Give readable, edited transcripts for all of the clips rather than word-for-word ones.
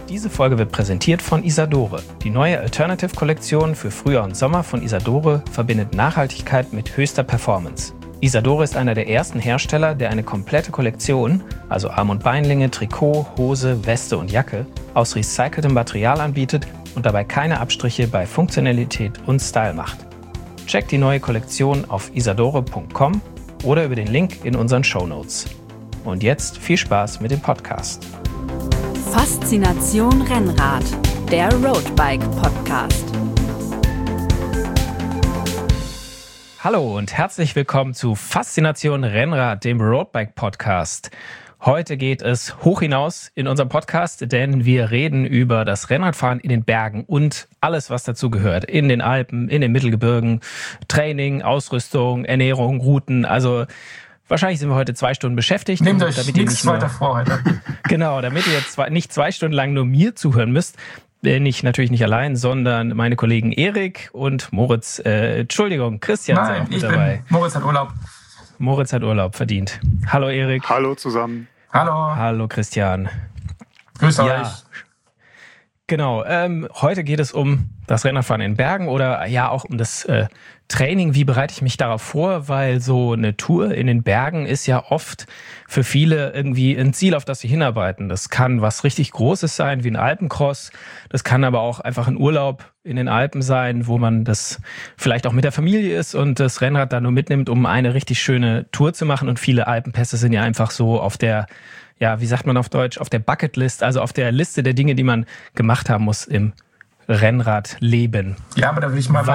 Diese Folge wird präsentiert von Isadore. Die neue Alternative-Kollektion für Frühjahr und Sommer von Isadore verbindet Nachhaltigkeit mit höchster Performance. Isadore ist einer der ersten Hersteller, der eine komplette Kollektion, also Arm- und Beinlinge, Trikot, Hose, Weste und Jacke, aus recyceltem Material anbietet und dabei keine Abstriche bei Funktionalität und Style macht. Checkt die neue Kollektion auf isadore.com oder über den Link in unseren Shownotes. Und jetzt viel Spaß mit dem Podcast. Faszination Rennrad, der Roadbike-Podcast. Hallo und herzlich willkommen zu Faszination Rennrad, dem Roadbike-Podcast. Heute geht es hoch hinaus in unserem Podcast, denn wir reden über das Rennradfahren in den Bergen und alles, was dazu gehört. In den Alpen, in den Mittelgebirgen, Training, Ausrüstung, Ernährung, Routen, also wahrscheinlich sind wir heute 2 Stunden beschäftigt. Nehmt euch nichts weiter vor heute. Genau, damit ihr jetzt nicht 2 Stunden lang nur mir zuhören müsst, bin ich natürlich nicht allein, sondern meine Kollegen Erik und Moritz, Christian sind auch mit dabei. Moritz hat Urlaub. Moritz hat Urlaub verdient. Hallo Erik. Hallo zusammen. Hallo. Hallo Christian. Grüß euch. Genau, heute geht es um das Rennradfahren in Bergen oder ja auch um das Training. Wie bereite ich mich darauf vor? Weil so eine Tour in den Bergen ist ja oft für viele irgendwie ein Ziel, auf das sie hinarbeiten. Das kann was richtig Großes sein, wie ein Alpencross. Das kann aber auch einfach ein Urlaub in den Alpen sein, wo man das vielleicht auch mit der Familie ist und das Rennrad dann nur mitnimmt, um eine richtig schöne Tour zu machen. Und viele Alpenpässe sind ja einfach so auf der, ja, wie sagt man auf Deutsch, auf der Bucketlist, also auf der Liste der Dinge, die man gemacht haben muss im Rennradleben. Ja, aber da will ich mal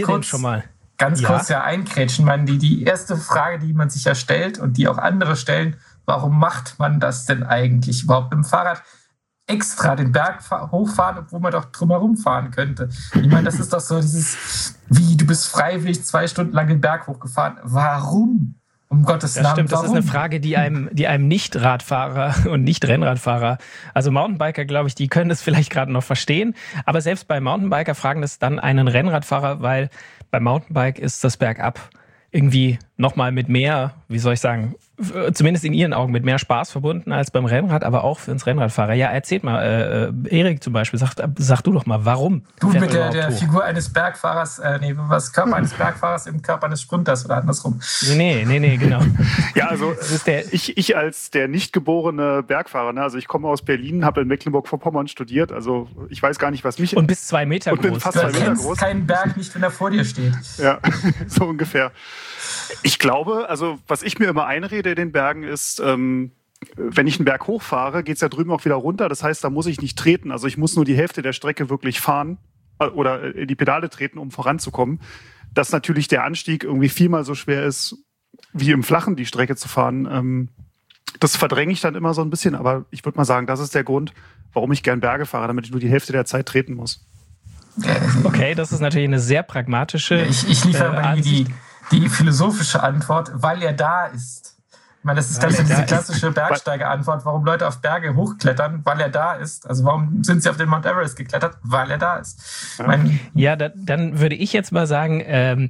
ganz kurz einkrätschen. Die erste Frage, die man sich ja stellt und die auch andere stellen, warum macht man das denn eigentlich überhaupt mit dem Fahrrad? Extra den Berg hochfahren, obwohl man doch drumherum fahren könnte. Ich meine, das ist doch so dieses, wie du bist freiwillig 2 Stunden lang den Berg hochgefahren. Warum? Um Gottes Namen. Das stimmt, das warum? ist eine Frage, die einem Nicht-Radfahrer und Nicht-Rennradfahrer, also Mountainbiker, glaube ich, die können das vielleicht gerade noch verstehen. Aber selbst bei Mountainbiker fragen das dann einen Rennradfahrer, weil beim Mountainbike ist das Bergab irgendwie nochmal mit mehr, wie soll ich sagen, zumindest in ihren Augen mit mehr Spaß verbunden als beim Rennrad, aber auch für uns Rennradfahrer. Ja, erzählt mal, Erik zum Beispiel, sag du doch mal, warum? Du mit der Figur eines Bergfahrers, Körper eines Bergfahrers im Körper eines Sprinters oder andersrum. Nee, genau. Ja, also das ist ich als der nicht geborene Bergfahrer, ne? Also ich komme aus Berlin, habe in Mecklenburg-Vorpommern studiert, also ich weiß gar nicht, was mich... Und bis 2 Meter groß. Bin fast du 2 Meter kennst groß. Keinen Berg nicht, wenn er vor dir steht. Ja, so ungefähr. Ich glaube, also was ich mir immer einrede in den Bergen ist, wenn ich einen Berg hochfahre, geht es ja drüben auch wieder runter. Das heißt, da muss ich nicht treten. Also ich muss nur die Hälfte der Strecke wirklich fahren oder in die Pedale treten, um voranzukommen. Dass natürlich der Anstieg irgendwie 4-mal so schwer ist, wie im Flachen die Strecke zu fahren. Das verdränge ich dann immer so ein bisschen. Aber ich würde mal sagen, das ist der Grund, warum ich gern Berge fahre, damit ich nur die Hälfte der Zeit treten muss. Okay, das ist natürlich eine sehr pragmatische Ich liefere aber die philosophische Antwort, weil er da ist. Ich meine, das ist diese klassische Bergsteiger-Antwort, warum Leute auf Berge hochklettern, weil er da ist. Also warum sind sie auf den Mount Everest geklettert? Weil er da ist. Dann würde ich jetzt mal sagen,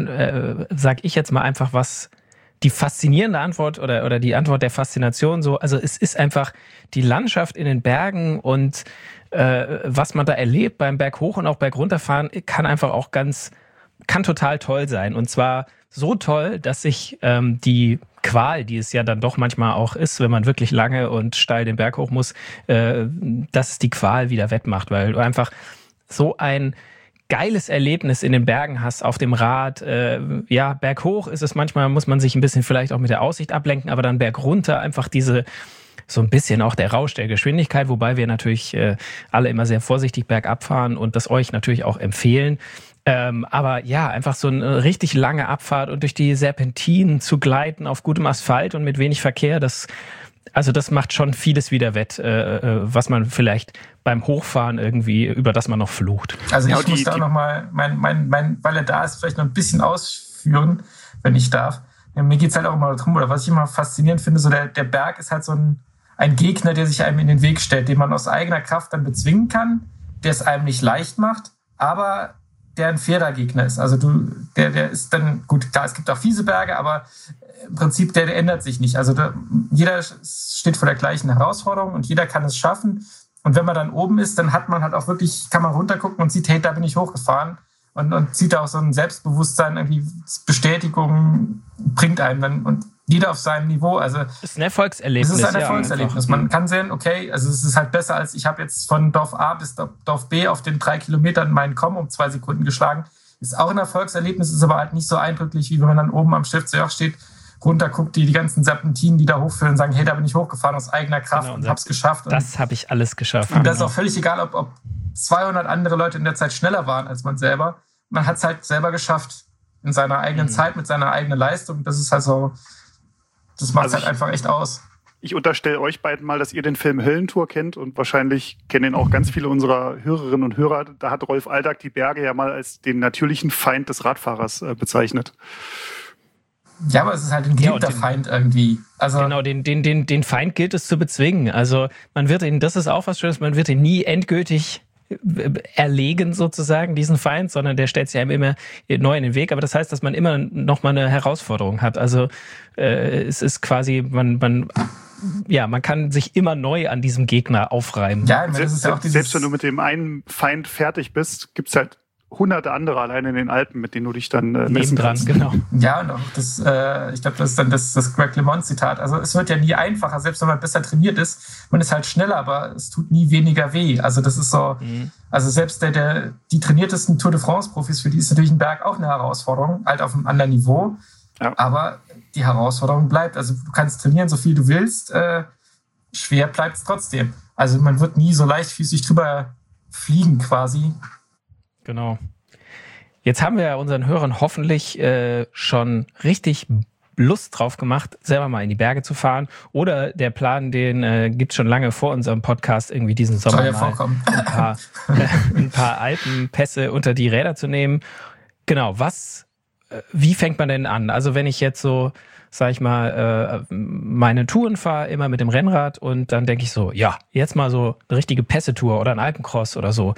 sage ich jetzt mal einfach, was die faszinierende Antwort oder die Antwort der Faszination so, also es ist einfach die Landschaft in den Bergen und was man da erlebt beim Berg hoch und auch Berg runterfahren, kann total toll sein. Und zwar so toll, dass sich die Qual, die es ja dann doch manchmal auch ist, wenn man wirklich lange und steil den Berg hoch muss, dass es die Qual wieder wettmacht, weil du einfach so ein geiles Erlebnis in den Bergen hast, auf dem Rad. Berghoch ist es manchmal, muss man sich ein bisschen vielleicht auch mit der Aussicht ablenken, aber dann bergunter einfach so ein bisschen auch der Rausch der Geschwindigkeit, wobei wir natürlich alle immer sehr vorsichtig bergab fahren und das euch natürlich auch empfehlen. Aber ja, einfach so eine richtig lange Abfahrt und durch die Serpentinen zu gleiten auf gutem Asphalt und mit wenig Verkehr, das macht schon vieles wieder wett, was man vielleicht beim Hochfahren irgendwie, über das man noch flucht. Also ich muss da nochmal weil er da ist, vielleicht noch ein bisschen ausführen, wenn ich darf. Ja, mir geht es halt auch immer darum, oder was ich immer faszinierend finde, so der Berg ist halt so ein Gegner, der sich einem in den Weg stellt, den man aus eigener Kraft dann bezwingen kann, der es einem nicht leicht macht, aber der ein fairer Gegner ist. Also der ist dann, gut, klar, es gibt auch fiese Berge, aber im Prinzip der ändert sich nicht. Also jeder steht vor der gleichen Herausforderung und jeder kann es schaffen, Und wenn man dann oben ist, dann hat man halt auch wirklich, kann man runtergucken und sieht, hey, da bin ich hochgefahren. Und sieht auch so ein Selbstbewusstsein, irgendwie Bestätigung bringt einem dann und jeder auf seinem Niveau. Also das ist ein Erfolgserlebnis. Es ist ein Erfolgserlebnis. Man kann sehen, okay, also es ist halt besser als ich habe jetzt von Dorf A bis Dorf B auf den 3 Kilometern meinen Komm um 2 Sekunden geschlagen. Ist auch ein Erfolgserlebnis, ist aber halt nicht so eindrücklich, wie wenn man dann oben am Stiftsjoch steht, runterguckt, die ganzen Serpentinen, die da hochführen und sagen, hey, da bin ich hochgefahren aus eigener Kraft und hab's geschafft. Das habe ich alles geschafft. Und das ist auch völlig egal, ob 200 andere Leute in der Zeit schneller waren als man selber. Man hat es halt selber geschafft in seiner eigenen Zeit, mit seiner eigenen Leistung. Das ist halt so, das macht halt einfach echt aus. Ich unterstelle euch beiden mal, dass ihr den Film Höllentour kennt und wahrscheinlich kennen ihn auch ganz viele unserer Hörerinnen und Hörer. Da hat Rolf Aldag die Berge ja mal als den natürlichen Feind des Radfahrers bezeichnet. Ja, aber es ist halt ein geliebter Feind irgendwie. Also genau, den Feind gilt es zu bezwingen. Also man wird ihn, das ist auch was Schönes, man wird ihn nie endgültig erlegen sozusagen, diesen Feind, sondern der stellt sich einem immer neu in den Weg. Aber das heißt, dass man immer noch mal eine Herausforderung hat. Also es ist quasi, man kann sich immer neu an diesem Gegner aufreiben. Ja, das ist ja auch selbst wenn du mit dem einen Feind fertig bist, gibt es halt hunderte andere alleine in den Alpen, mit denen du dich dann messen kannst. Genau. Ja, und auch das, ich glaube, das ist dann das Greg LeMond-Zitat. Also es wird ja nie einfacher, selbst wenn man besser trainiert ist. Man ist halt schneller, aber es tut nie weniger weh. Also das ist so, also selbst die trainiertesten Tour de France-Profis, für die ist natürlich ein Berg auch eine Herausforderung, halt auf einem anderen Niveau. Ja. Aber die Herausforderung bleibt. Also du kannst trainieren, so viel du willst, schwer bleibt es trotzdem. Also man wird nie so leichtfüßig drüber fliegen quasi. Genau. Jetzt haben wir unseren Hörern hoffentlich schon richtig Lust drauf gemacht, selber mal in die Berge zu fahren. Oder der Plan, den gibt's schon lange vor unserem Podcast, irgendwie diesen Sommer mal ein paar Alpenpässe unter die Räder zu nehmen. Genau, wie fängt man denn an? Also wenn ich jetzt so, sag ich mal, meine Touren fahre, immer mit dem Rennrad und dann denke ich so, ja, jetzt mal so eine richtige Pässe-Tour oder ein Alpencross oder so.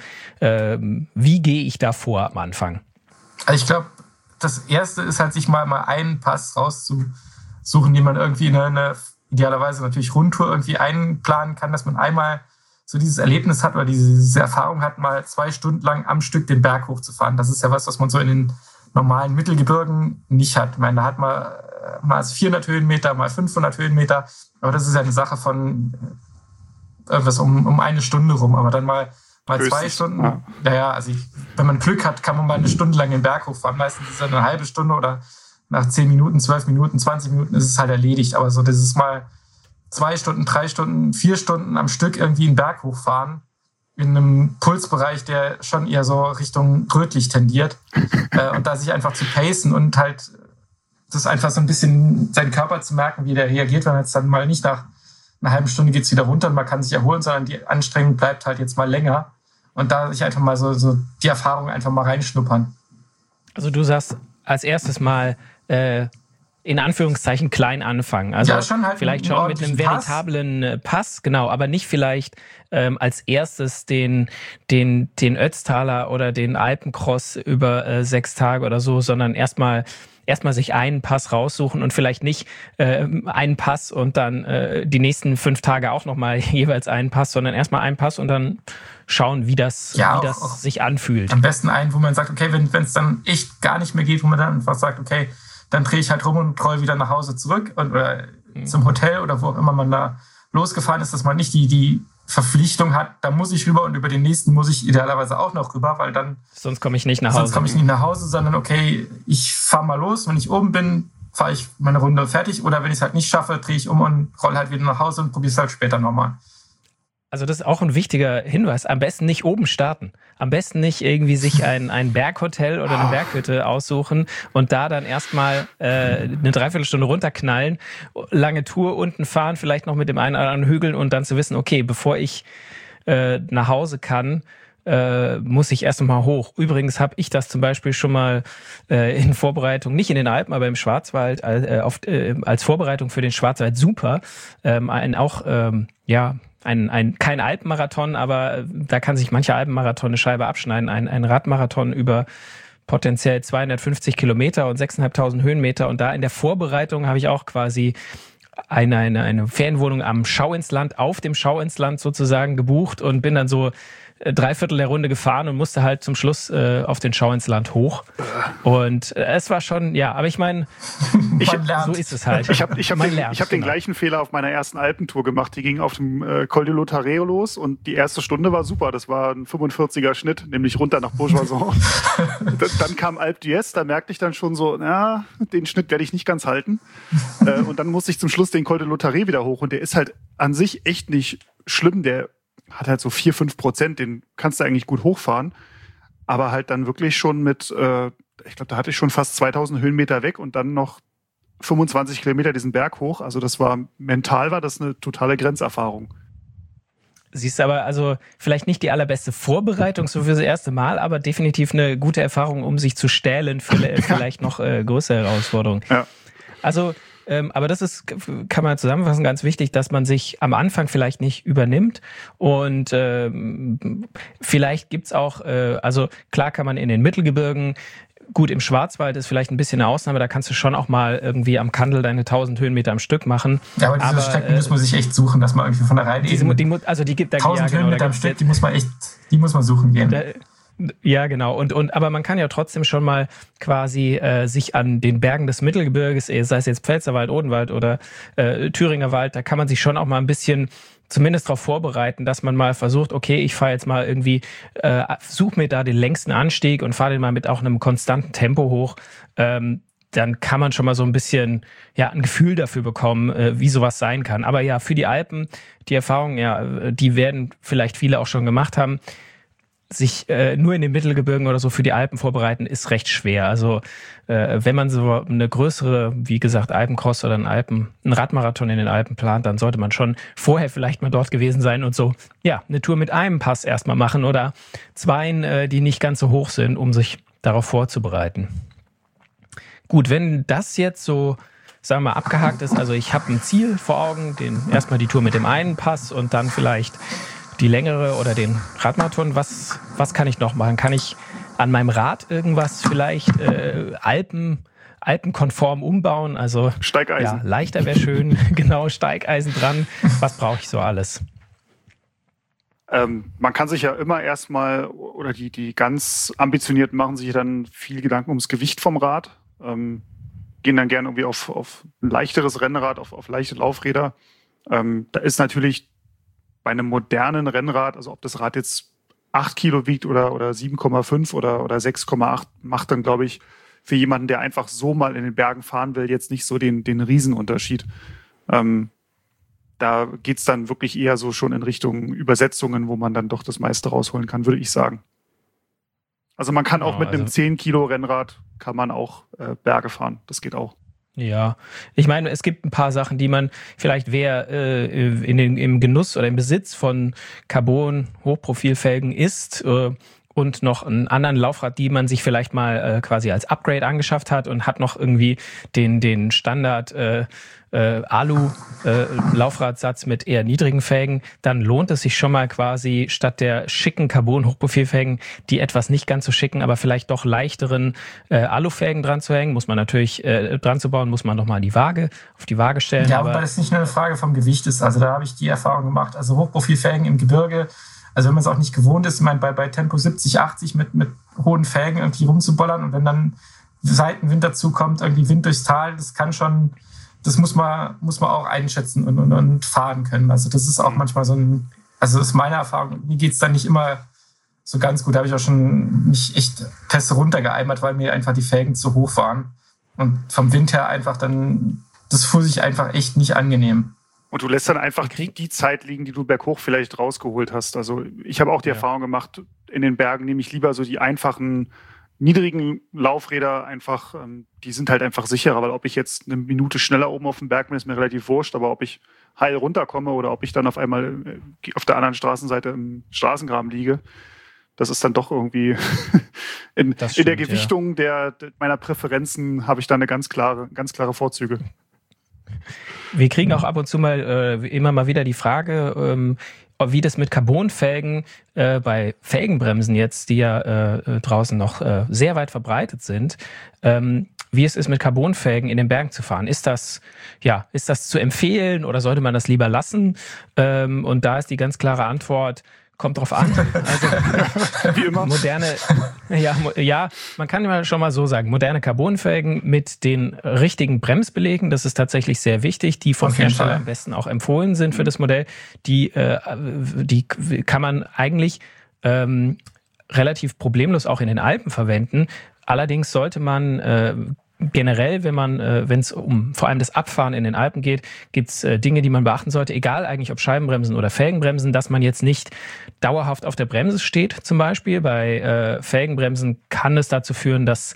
Wie gehe ich da vor am Anfang? Also ich glaube, das Erste ist halt, sich mal einen Pass rauszusuchen, den man irgendwie in eine idealerweise natürlich Rundtour irgendwie einplanen kann, dass man einmal so dieses Erlebnis hat oder diese Erfahrung hat, mal 2 Stunden lang am Stück den Berg hochzufahren. Das ist ja was man so in den normalen Mittelgebirgen nicht hat. Ich meine, da hat man mal 400 Höhenmeter, mal 500 Höhenmeter, aber das ist ja eine Sache von irgendwas um 1 Stunde rum, aber dann mal 2 Stunden. Ja, also wenn man Glück hat, kann man mal 1 Stunde lang den Berg hochfahren. Meistens ist es eine halbe Stunde oder nach 10 Minuten, 12 Minuten, 20 Minuten ist es halt erledigt. Aber so, das ist mal 2 Stunden, 3 Stunden, 4 Stunden am Stück irgendwie einen Berg hochfahren in einem Pulsbereich, der schon eher so Richtung rötlich tendiert. Und da sich einfach zu pacen und halt das einfach so ein bisschen seinen Körper zu merken, wie der reagiert, wenn jetzt dann mal nicht nach einer halben Stunde geht's wieder runter und man kann sich erholen, sondern die Anstrengung bleibt halt jetzt mal länger. Und da sich einfach mal so die Erfahrung einfach mal reinschnuppern. Also du sagst als erstes mal in Anführungszeichen klein anfangen. Also ja, schon halt vielleicht schon mit einem veritablen Pass, genau, aber nicht vielleicht als erstes den Ötztaler oder den Alpencross über 6 Tage oder so, sondern erstmal sich einen Pass raussuchen und vielleicht nicht einen Pass und dann die nächsten 5 Tage auch nochmal jeweils einen Pass, sondern erstmal einen Pass und dann schauen, wie das sich anfühlt. Am besten einen, wo man sagt, okay, wenn es dann echt gar nicht mehr geht, wo man dann einfach sagt, okay, dann drehe ich halt rum und roll wieder nach Hause zurück oder zum Hotel oder wo auch immer man da losgefahren ist, dass man nicht die Verpflichtung hat, da muss ich rüber und über den nächsten muss ich idealerweise auch noch rüber, weil dann sonst komme ich nicht nach Hause. Sondern okay, ich fahre mal los, wenn ich oben bin, fahre ich meine Runde fertig oder wenn ich es halt nicht schaffe, drehe ich um und roll halt wieder nach Hause und probiere es halt später nochmal. Also das ist auch ein wichtiger Hinweis. Am besten nicht oben starten. Am besten nicht irgendwie sich ein Berghotel oder eine Berghütte aussuchen und da dann erstmal eine Dreiviertelstunde runterknallen, lange Tour unten fahren, vielleicht noch mit dem einen oder anderen Hügeln und dann zu wissen, okay, bevor ich nach Hause kann, muss ich erst mal hoch. Übrigens habe ich das zum Beispiel schon mal in Vorbereitung, nicht in den Alpen, aber im Schwarzwald, als Vorbereitung für den Schwarzwald super, kein Alpenmarathon, aber da kann sich mancher Alpenmarathon eine Scheibe abschneiden. Ein Radmarathon über potenziell 250 Kilometer und 6.500 Höhenmeter. Und da in der Vorbereitung habe ich auch quasi eine Ferienwohnung am Schau ins Land, auf dem Schau ins Land sozusagen gebucht und bin dann so 3/4 der Runde gefahren und musste halt zum Schluss auf den Schau ins Land hoch. Und es war schon, ja, aber ich meine, so ist es halt. Ich hab den gleichen Fehler auf meiner ersten Alpentour gemacht. Die ging auf dem Col de Lotareo los und die erste Stunde war super. Das war ein 45er Schnitt, nämlich runter nach Bourg-Joison. Dann kam Alpe d'Huez, da merkte ich dann schon so, na, den Schnitt werde ich nicht ganz halten. Und dann musste ich zum Schluss den Col de Lotareo wieder hoch und der ist halt an sich echt nicht schlimm. Der hat halt so 4-5%, den kannst du eigentlich gut hochfahren. Aber halt dann wirklich schon mit, ich glaube, da hatte ich schon fast 2000 Höhenmeter weg und dann noch 25 Kilometer diesen Berg hoch. Also das war, mental war das eine totale Grenzerfahrung. Siehst aber, also vielleicht nicht die allerbeste Vorbereitung so fürs erste Mal, aber definitiv eine gute Erfahrung, um sich zu stählen für vielleicht noch größere Herausforderungen. Ja. Also, aber das ist, kann man zusammenfassen, ganz wichtig, dass man sich am Anfang vielleicht nicht übernimmt und vielleicht gibt's auch, also klar kann man in den Mittelgebirgen, gut, im Schwarzwald ist vielleicht ein bisschen eine Ausnahme, da kannst du schon auch mal irgendwie am Kandel deine 1000 Höhenmeter am Stück machen. Ja, aber diese Strecken muss man sich echt suchen, dass man irgendwie von der Reihe also die gibt da 1000 Höhenmeter am Stück, die muss man suchen gehen. Ja, genau. Aber man kann ja trotzdem schon mal quasi sich an den Bergen des Mittelgebirges, sei es jetzt Pfälzerwald, Odenwald oder Thüringer Wald, da kann man sich schon auch mal ein bisschen zumindest darauf vorbereiten, dass man mal versucht, okay, ich fahre jetzt mal irgendwie, suche mir da den längsten Anstieg und fahre den mal mit auch einem konstanten Tempo hoch. Dann kann man schon mal so ein bisschen ein Gefühl dafür bekommen, wie sowas sein kann. Aber ja, für die Alpen, die Erfahrungen, die werden vielleicht viele auch schon gemacht haben, sich nur in den Mittelgebirgen oder so für die Alpen vorbereiten, ist recht schwer. Also wenn man so eine größere, wie gesagt, Alpencross oder einen Radmarathon in den Alpen plant, dann sollte man schon vorher vielleicht mal dort gewesen sein und so, eine Tour mit einem Pass erstmal machen oder zweien, die nicht ganz so hoch sind, um sich darauf vorzubereiten. Gut, wenn das jetzt so, sagen wir mal, abgehakt ist, also ich habe ein Ziel vor Augen, erstmal die Tour mit dem einen Pass und dann vielleicht die längere oder den Radmarathon, was kann ich noch machen? Kann ich an meinem Rad irgendwas vielleicht alpenkonform umbauen? Also Steigeisen. Ja, leichter wäre schön, genau, Steigeisen dran. Was brauche ich so alles? Man kann sich ja immer erstmal, oder die ganz Ambitionierten machen sich dann viel Gedanken ums Gewicht vom Rad, gehen dann gerne irgendwie auf ein leichteres Rennrad, auf leichte Laufräder. Da ist natürlich bei einem modernen Rennrad, also ob das Rad jetzt 8 Kilo wiegt oder 7,5 oder 6,8, macht dann, glaube ich, für jemanden, der einfach so mal in den Bergen fahren will, jetzt nicht so den Riesenunterschied. Da geht's dann wirklich eher so schon in Richtung Übersetzungen, wo man dann doch das meiste rausholen kann, würde ich sagen. Also man kann auch mit einem 10 Kilo Rennrad kann man auch Berge fahren. Das geht auch. Ja, ich meine, es gibt ein paar Sachen, die man vielleicht im Genuss oder im Besitz von Carbon-Hochprofilfelgen ist und noch einen anderen Laufrad, die man sich vielleicht mal quasi als Upgrade angeschafft hat und hat noch irgendwie den Standard Alu-Laufradsatz mit eher niedrigen Felgen, dann lohnt es sich schon mal quasi statt der schicken Carbon-Hochprofilfelgen die etwas nicht ganz so schicken, aber vielleicht doch leichteren Alufelgen dran zu hängen. Muss man natürlich dran zu bauen, muss man nochmal auf die Waage stellen. Ja, aber das nicht nur eine Frage vom Gewicht ist. Also da habe ich die Erfahrung gemacht. Also Hochprofilfelgen im Gebirge, also wenn man es auch nicht gewohnt ist, ich meine, bei Tempo 70, 80 mit hohen Felgen irgendwie rumzubollern und wenn dann Seitenwind dazu kommt, irgendwie Wind durchs Tal, das kann schon, das muss man auch einschätzen und fahren können. Also das ist auch manchmal also das ist meine Erfahrung. Mir geht es dann nicht immer so ganz gut. Da habe ich auch schon mich echt fest runtergeeimert, weil mir einfach die Felgen zu hoch waren. Und vom Wind her einfach dann, das fuhr sich einfach echt nicht angenehm. Und du lässt dann einfach die Zeit liegen, die du berghoch vielleicht rausgeholt hast. Also ich habe auch die Erfahrung gemacht, in den Bergen nehme ich lieber so die einfachen, niedrigen Laufräder einfach, die sind halt einfach sicherer, weil ob ich jetzt eine Minute schneller oben auf dem Berg bin, ist mir relativ wurscht, aber ob ich heil runterkomme oder ob ich dann auf einmal auf der anderen Straßenseite im Straßengraben liege, das ist dann doch irgendwie in der Gewichtung meiner Präferenzen habe ich da eine ganz klare Vorzüge. Wir kriegen auch ab und zu mal immer mal wieder die Frage, wie das mit Carbonfelgen bei Felgenbremsen jetzt, die ja draußen noch sehr weit verbreitet sind, wie es ist, mit Carbonfelgen in den Bergen zu fahren. Ist das zu empfehlen oder sollte man das lieber lassen? Und da ist die ganz klare Antwort, kommt drauf an. Also, wie immer. Man kann ja schon mal so sagen, moderne Carbonfelgen mit den richtigen Bremsbelägen, das ist tatsächlich sehr wichtig, die vom Hersteller am besten auch empfohlen sind für das Modell, die kann man eigentlich relativ problemlos auch in den Alpen verwenden. Allerdings sollte man generell, wenn es um vor allem das Abfahren in den Alpen geht, gibt es Dinge, die man beachten sollte, egal eigentlich ob Scheibenbremsen oder Felgenbremsen, dass man jetzt nicht dauerhaft auf der Bremse steht zum Beispiel. Bei Felgenbremsen kann es dazu führen, dass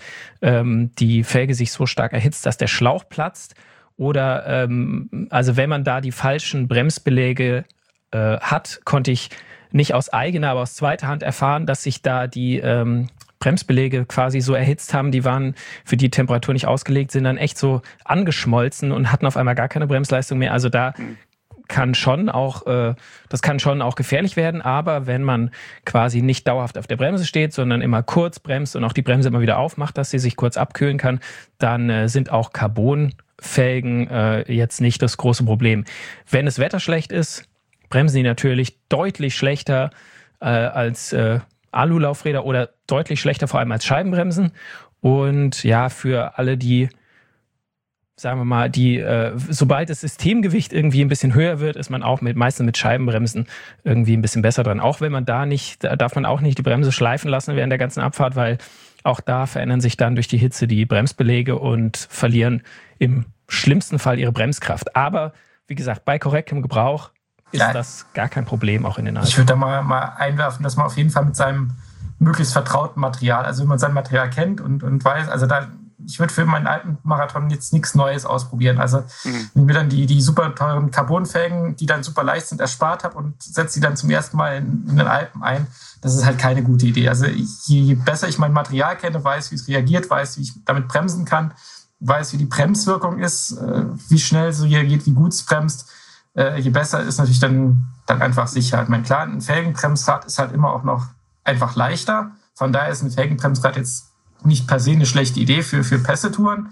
die Felge sich so stark erhitzt, dass der Schlauch platzt. Oder also wenn man da die falschen Bremsbeläge hat, konnte ich nicht aus eigener, aber aus zweiter Hand erfahren, dass sich da die Bremsbeläge quasi so erhitzt haben, die waren für die Temperatur nicht ausgelegt, sind dann echt so angeschmolzen und hatten auf einmal gar keine Bremsleistung mehr. Also da kann schon auch, das kann schon auch gefährlich werden, aber wenn man quasi nicht dauerhaft auf der Bremse steht, sondern immer kurz bremst und auch die Bremse immer wieder aufmacht, dass sie sich kurz abkühlen kann, dann sind auch Carbonfelgen jetzt nicht das große Problem. Wenn das Wetter schlecht ist, bremsen die natürlich deutlich schlechter als Alulaufräder oder deutlich schlechter vor allem als Scheibenbremsen. Und ja, für alle, die, sagen wir mal, sobald das Systemgewicht irgendwie ein bisschen höher wird, ist man auch meistens mit Scheibenbremsen irgendwie ein bisschen besser dran. Auch wenn man da darf man auch nicht die Bremse schleifen lassen während der ganzen Abfahrt, weil auch da verändern sich dann durch die Hitze die Bremsbeläge und verlieren im schlimmsten Fall ihre Bremskraft. Aber wie gesagt, bei korrektem Gebrauch ist das gar kein Problem, auch in den Alpen. Ich würde da mal einwerfen, dass man auf jeden Fall mit seinem möglichst vertrauten Material, also wenn man sein Material kennt und weiß, also ich würde für meinen Alpenmarathon jetzt nichts Neues ausprobieren. Also wenn ich mir dann die super teuren Carbonfelgen, die dann super leicht sind, erspart habe und setze die dann zum ersten Mal in den Alpen ein, das ist halt keine gute Idee. Also je besser ich mein Material kenne, weiß, wie es reagiert, weiß, wie ich damit bremsen kann, weiß, wie die Bremswirkung ist, wie schnell es reagiert, wie gut es bremst, je besser ist natürlich dann einfach Sicherheit. Mein klar, ein Felgenbremsrad ist halt immer auch noch einfach leichter. Von daher ist ein Felgenbremsrad jetzt nicht per se eine schlechte Idee für Pässetouren.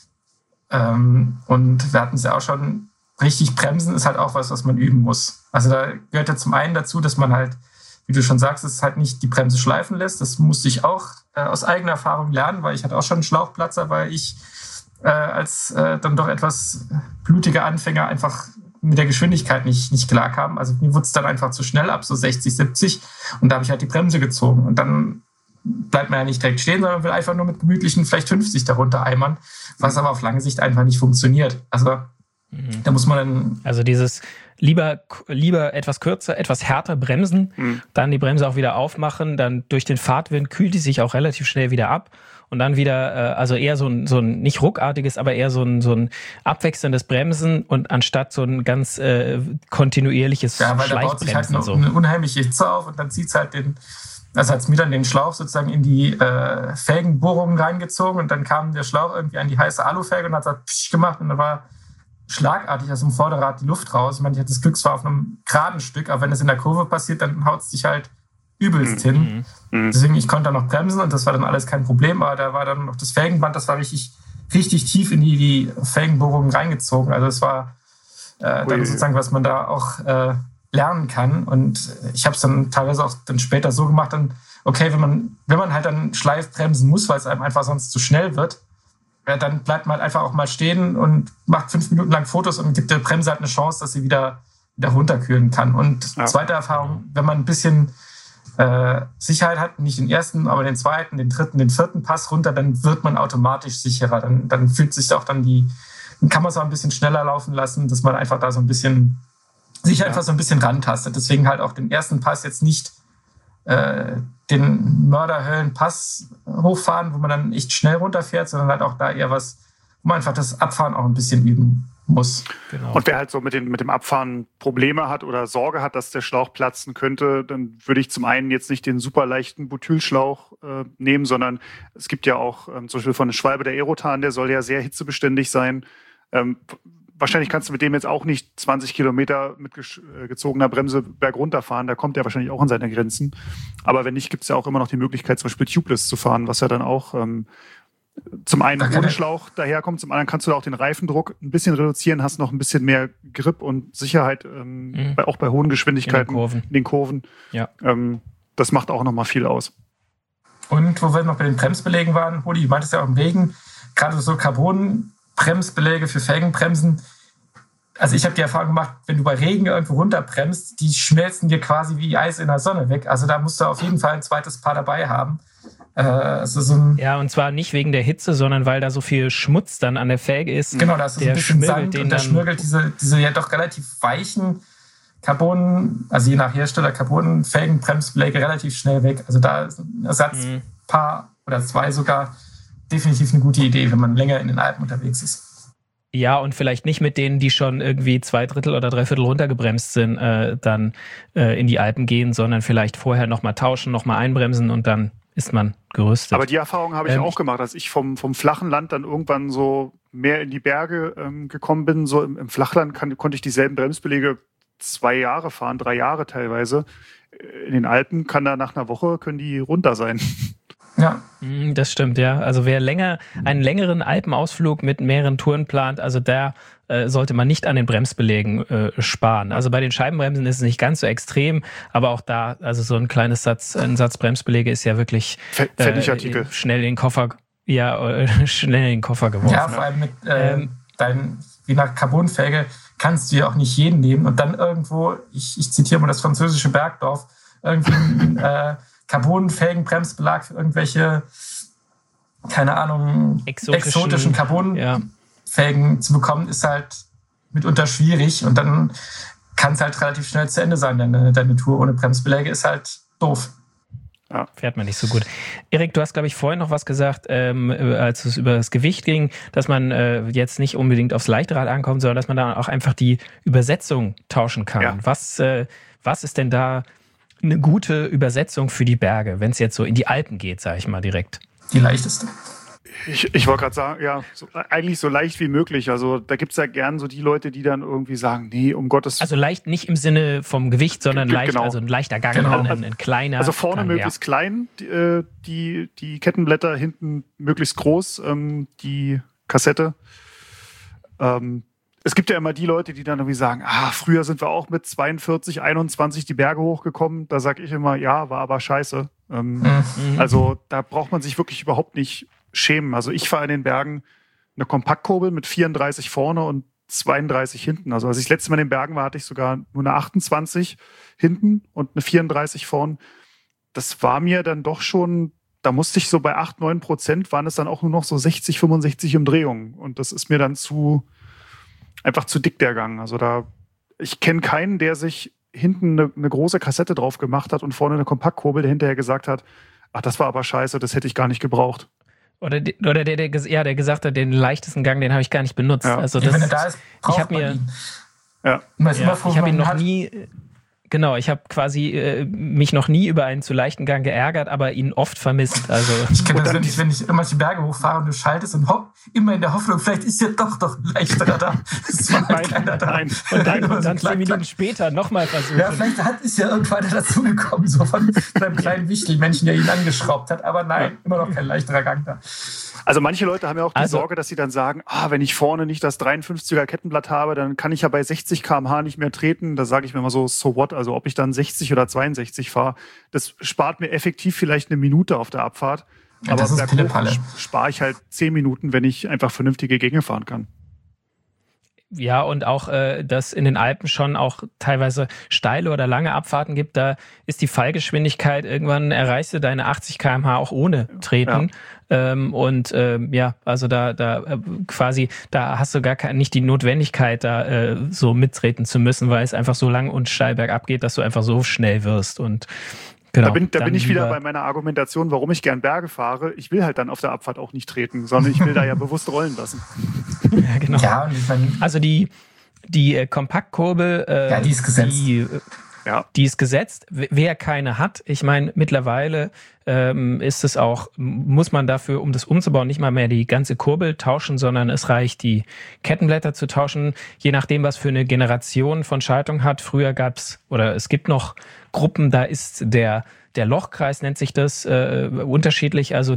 Und wir hatten es ja auch schon, richtig bremsen ist halt auch was man üben muss. Also da gehört ja zum einen dazu, dass man halt, wie du schon sagst, es halt nicht die Bremse schleifen lässt. Das musste ich auch aus eigener Erfahrung lernen, weil ich hatte auch schon einen Schlauchplatzer, weil ich als dann doch etwas blutiger Anfänger einfach mit der Geschwindigkeit nicht klarkam. Also mir wurde es dann einfach zu schnell ab, so 60, 70. Und da habe ich halt die Bremse gezogen. Und dann bleibt man ja nicht direkt stehen, sondern will einfach nur mit gemütlichen vielleicht 50 darunter eimern, was aber auf lange Sicht einfach nicht funktioniert. Also da muss man dann... Also dieses lieber etwas kürzer, etwas härter bremsen, dann die Bremse auch wieder aufmachen, dann durch den Fahrtwind kühlt die sich auch relativ schnell wieder ab. Und dann wieder, also eher so ein nicht ruckartiges, aber eher so ein abwechselndes Bremsen und anstatt so ein ganz kontinuierliches Schleichbremsen. Ja, weil da baut sich halt eine unheimliche Hitze auf und dann zieht es halt hat es mir dann den Schlauch sozusagen in die Felgenbohrungen reingezogen und dann kam der Schlauch irgendwie an die heiße Alufelge und hat so psch gemacht und da war schlagartig aus dem Vorderrad die Luft raus. Ich meine, ich hatte das Glück, es war auf einem geraden Stück, aber wenn es in der Kurve passiert, dann haut es dich halt übelst hin. Deswegen, ich konnte da noch bremsen und das war dann alles kein Problem, aber da war dann noch das Felgenband, das war richtig tief in die Felgenbohrungen reingezogen. Also es war dann sozusagen, was man da auch lernen kann. Und ich habe es dann teilweise auch dann später so gemacht, dann, okay, wenn man halt dann Schleifbremsen muss, weil es einem einfach sonst zu schnell wird, dann bleibt man halt einfach auch mal stehen und macht 5 Minuten lang Fotos und gibt der Bremse halt eine Chance, dass sie wieder runterkühlen kann. Und zweite Erfahrung, wenn man ein bisschen Sicherheit hat, nicht den ersten, aber den zweiten, den dritten, den vierten Pass runter, dann wird man automatisch sicherer. Dann fühlt sich auch dann kann man es auch ein bisschen schneller laufen lassen, dass man einfach da so ein bisschen sich einfach so ein bisschen rantastet. Deswegen halt auch den ersten Pass jetzt nicht den Mörderhöllenpass hochfahren, wo man dann echt schnell runterfährt, sondern halt auch da eher was, wo man einfach das Abfahren auch ein bisschen üben muss. Genau. Und wer halt so mit dem Abfahren Probleme hat oder Sorge hat, dass der Schlauch platzen könnte, dann würde ich zum einen jetzt nicht den super leichten Butylschlauch nehmen, sondern es gibt ja auch zum Beispiel von Schwalbe der Aerotan, der soll ja sehr hitzebeständig sein. Wahrscheinlich kannst du mit dem jetzt auch nicht 20 Kilometer mit gezogener Bremse bergunter fahren. Da kommt er wahrscheinlich auch an seine Grenzen. Aber wenn nicht, gibt es ja auch immer noch die Möglichkeit, zum Beispiel Tubeless zu fahren, was ja dann auch zum einen ohne Schlauch daherkommt, zum anderen kannst du da auch den Reifendruck ein bisschen reduzieren, hast noch ein bisschen mehr Grip und Sicherheit, auch bei hohen Geschwindigkeiten in den Kurven. Ja. Das macht auch nochmal viel aus. Und wo wir noch bei den Bremsbelägen waren, Rudi, du meintest ja auch im Regen, gerade so Carbon-Bremsbeläge für Felgenbremsen. Also ich habe die Erfahrung gemacht, wenn du bei Regen irgendwo runterbremst, die schmelzen dir quasi wie Eis in der Sonne weg. Also da musst du auf jeden Fall ein zweites Paar dabei haben. Ja, und zwar nicht wegen der Hitze, sondern weil da so viel Schmutz dann an der Felge ist. Genau, da ist so ein bisschen Sand und da schmirgelt diese ja doch relativ weichen Carbon, also je nach Hersteller Carbon-Felgenbremsbeläge relativ schnell weg. Also da ist ein Ersatzpaar oder zwei sogar definitiv eine gute Idee, wenn man länger in den Alpen unterwegs ist. Ja, und vielleicht nicht mit denen, die schon irgendwie 2/3 oder 3/4 runtergebremst sind, dann in die Alpen gehen, sondern vielleicht vorher nochmal tauschen, nochmal einbremsen und dann ist man gerüstet. Aber die Erfahrung habe ich auch gemacht, dass ich vom flachen Land dann irgendwann so mehr in die Berge gekommen bin. So im Flachland konnte ich dieselben Bremsbeläge 2 Jahre fahren, 3 Jahre teilweise. In den Alpen nach einer Woche können die runter sein. Ja. Das stimmt, ja. Also wer einen längeren Alpenausflug mit mehreren Touren plant, also da sollte man nicht an den Bremsbelägen sparen. Also bei den Scheibenbremsen ist es nicht ganz so extrem, aber auch da, also so ein Satz Bremsbeläge ist ja wirklich Pfennigartikel. Schnell in den Koffer geworfen. Ja, vor allem mit je nach Carbonfelge kannst du ja auch nicht jeden nehmen und dann irgendwo, ich zitiere mal das französische Bergdorf, irgendwie ein Carbon-Felgenbremsbelag für irgendwelche, keine Ahnung, exotischen Carbon-Felgen zu bekommen, ist halt mitunter schwierig und dann kann es halt relativ schnell zu Ende sein. Deine Tour ohne Bremsbeläge ist halt doof. Ja. Fährt man nicht so gut. Erik, du hast, glaube ich, vorhin noch was gesagt, als es über das Gewicht ging, dass man jetzt nicht unbedingt aufs Leichtrad ankommt, sondern dass man da auch einfach die Übersetzung tauschen kann. Ja. Was ist denn da eine gute Übersetzung für die Berge, wenn es jetzt so in die Alpen geht, sage ich mal direkt? Die leichteste. Ich wollte gerade sagen, ja, eigentlich so leicht wie möglich. Also da gibt es ja gern so die Leute, die dann irgendwie sagen, nee, um Gottes... Also leicht nicht im Sinne vom Gewicht, sondern leicht, also ein leichter Gang, ein kleiner Also vorne Gang, möglichst klein, die Kettenblätter, hinten möglichst groß, die Kassette. Es gibt ja immer die Leute, die dann irgendwie sagen, früher sind wir auch mit 42, 21 die Berge hochgekommen. Da sage ich immer, ja, war aber scheiße. Also da braucht man sich wirklich überhaupt nicht schämen. Also ich fahre in den Bergen eine Kompaktkurbel mit 34 vorne und 32 hinten. Also als ich das letzte Mal in den Bergen war, hatte ich sogar nur eine 28 hinten und eine 34 vorne. Das war mir dann doch schon, da musste ich so bei 8-9% waren es dann auch nur noch so 60, 65 Umdrehungen. Und das ist mir dann einfach zu dick der Gang. Also ich kenne keinen, der sich hinten eine große Kassette drauf gemacht hat und vorne eine Kompaktkurbel, der hinterher gesagt hat, das war aber scheiße, das hätte ich gar nicht gebraucht. Oder der gesagt hat, den leichtesten Gang, den habe ich gar nicht benutzt. Ja. Also wenn er da ist, braucht man ihn. Ja. Ich habe ihn noch nie... Genau, ich habe quasi mich noch nie über einen zu leichten Gang geärgert, aber ihn oft vermisst. Also ich kenne das, wenn ich immer die Berge hochfahre und du schaltest und immer in der Hoffnung, vielleicht ist ja doch ein leichterer da. Es war halt keiner da. Und dann 10 Minuten später nochmal versuchen. Ja, vielleicht ist ja irgendwann dazugekommen, so von seinem kleinen Wichtelmännchen, der ihn angeschraubt hat. Aber nein, immer noch kein leichterer Gang da. Also manche Leute haben ja auch die Sorge, dass sie dann sagen, wenn ich vorne nicht das 53er Kettenblatt habe, dann kann ich ja bei 60 km/h nicht mehr treten. Da sage ich mir immer so what? Also ob ich dann 60 oder 62 fahre, das spart mir effektiv vielleicht eine Minute auf der Abfahrt. Ja, aber berghoch spare ich halt 10 Minuten, wenn ich einfach vernünftige Gänge fahren kann. Ja, und auch, dass in den Alpen schon auch teilweise steile oder lange Abfahrten gibt, da ist die Fallgeschwindigkeit, irgendwann erreichst du deine 80 km/h auch ohne Treten. Ja. Also da quasi, da hast du nicht die Notwendigkeit, da so mittreten zu müssen, weil es einfach so lang und steil bergab geht, dass du einfach so schnell wirst. Und genau, da bin ich wieder bei meiner Argumentation, warum ich gern Berge fahre. Ich will halt dann auf der Abfahrt auch nicht treten, sondern ich will da ja bewusst rollen lassen. Ja, genau. Ja, also die Kompaktkurbel, die ist gesetzt. Die ist gesetzt. Wer keine hat, ich meine, mittlerweile ist es auch, muss man dafür, um das umzubauen, nicht mal mehr die ganze Kurbel tauschen, sondern es reicht, die Kettenblätter zu tauschen, je nachdem, was für eine Generation von Schaltung hat. Früher es gibt noch Gruppen, da ist der Lochkreis, nennt sich das, unterschiedlich. Also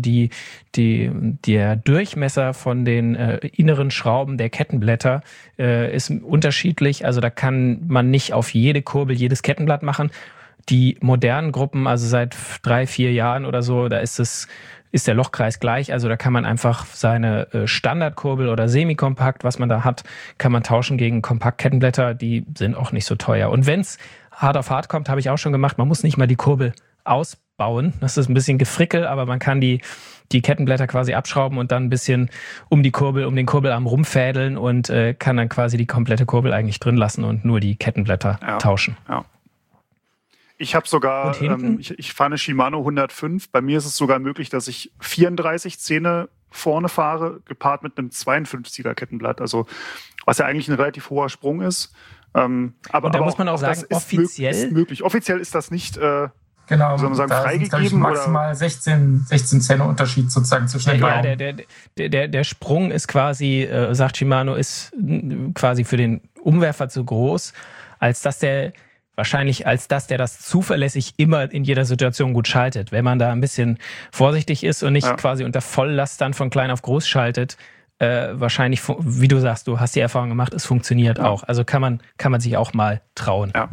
der Durchmesser von den inneren Schrauben der Kettenblätter ist unterschiedlich. Also da kann man nicht auf jede Kurbel jedes Kettenblatt machen. Die modernen Gruppen, also seit 3-4 Jahren oder so, da ist der Lochkreis gleich. Also da kann man einfach seine Standardkurbel oder Semikompakt, was man da hat, kann man tauschen gegen Kompaktkettenblätter. Die sind auch nicht so teuer. Und wenn es hart auf hart kommt, habe ich auch schon gemacht, man muss nicht mal die Kurbel ausbauen. Das ist ein bisschen Gefrickel, aber man kann die Kettenblätter quasi abschrauben und dann ein bisschen um den Kurbelarm rumfädeln und kann dann quasi die komplette Kurbel eigentlich drin lassen und nur die Kettenblätter tauschen. Ja. Ich habe sogar, ich fahre eine Shimano 105. Bei mir ist es sogar möglich, dass ich 34 Zähne vorne fahre, gepaart mit einem 52er Kettenblatt. Also was ja eigentlich ein relativ hoher Sprung ist. Aber da muss man auch sagen, offiziell ist möglich. Offiziell ist das nicht genau, soll man sagen, freigegeben. Maximal 16 Zähne Unterschied sozusagen zwischen den der Sprung ist quasi, sagt Shimano, ist quasi für den Umwerfer zu groß, als dass der das zuverlässig immer in jeder Situation gut schaltet. Wenn man da ein bisschen vorsichtig ist und nicht quasi unter Volllast dann von klein auf groß schaltet, wahrscheinlich, wie du sagst, du hast die Erfahrung gemacht, es funktioniert auch. Also kann man sich auch mal trauen. Ja.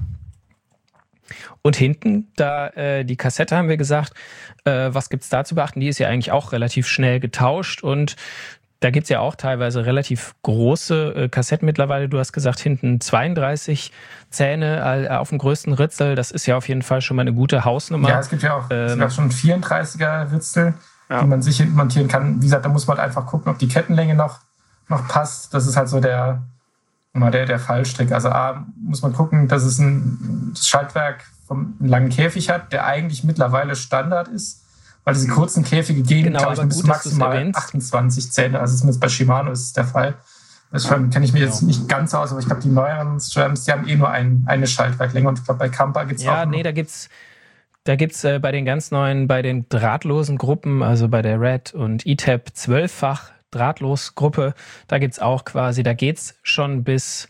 Und hinten, da die Kassette haben wir gesagt, was gibt's da zu beachten? Die ist ja eigentlich auch relativ schnell getauscht und da gibt's ja auch teilweise relativ große Kassetten mittlerweile. Du hast gesagt, hinten 32 Zähne auf dem größten Ritzel. Das ist ja auf jeden Fall schon mal eine gute Hausnummer. Ja, es gibt ja auch schon 34er Ritzel, die man sich hinten montieren kann. Wie gesagt, da muss man halt einfach gucken, ob die Kettenlänge noch passt. Das ist halt so der Fallstrick. Also muss man gucken, dass es das Schaltwerk einen langen Käfig hat, der eigentlich mittlerweile Standard ist. Weil diese kurzen Käfige gehen, glaube ich, bis maximal 28 Zähne. Also zumindest bei Shimano ist es der Fall. Das kenne ich mir jetzt nicht ganz aus, aber ich glaube, die neueren Strams, die haben nur eine Schaltwerklänge. Und ich glaube, bei Kampa gibt es auch noch. Da gibt's bei den ganz neuen, bei den drahtlosen Gruppen, also bei der Red und ETAP 12-fach Drahtlosgruppe, da gibt's auch quasi, da geht's schon bis,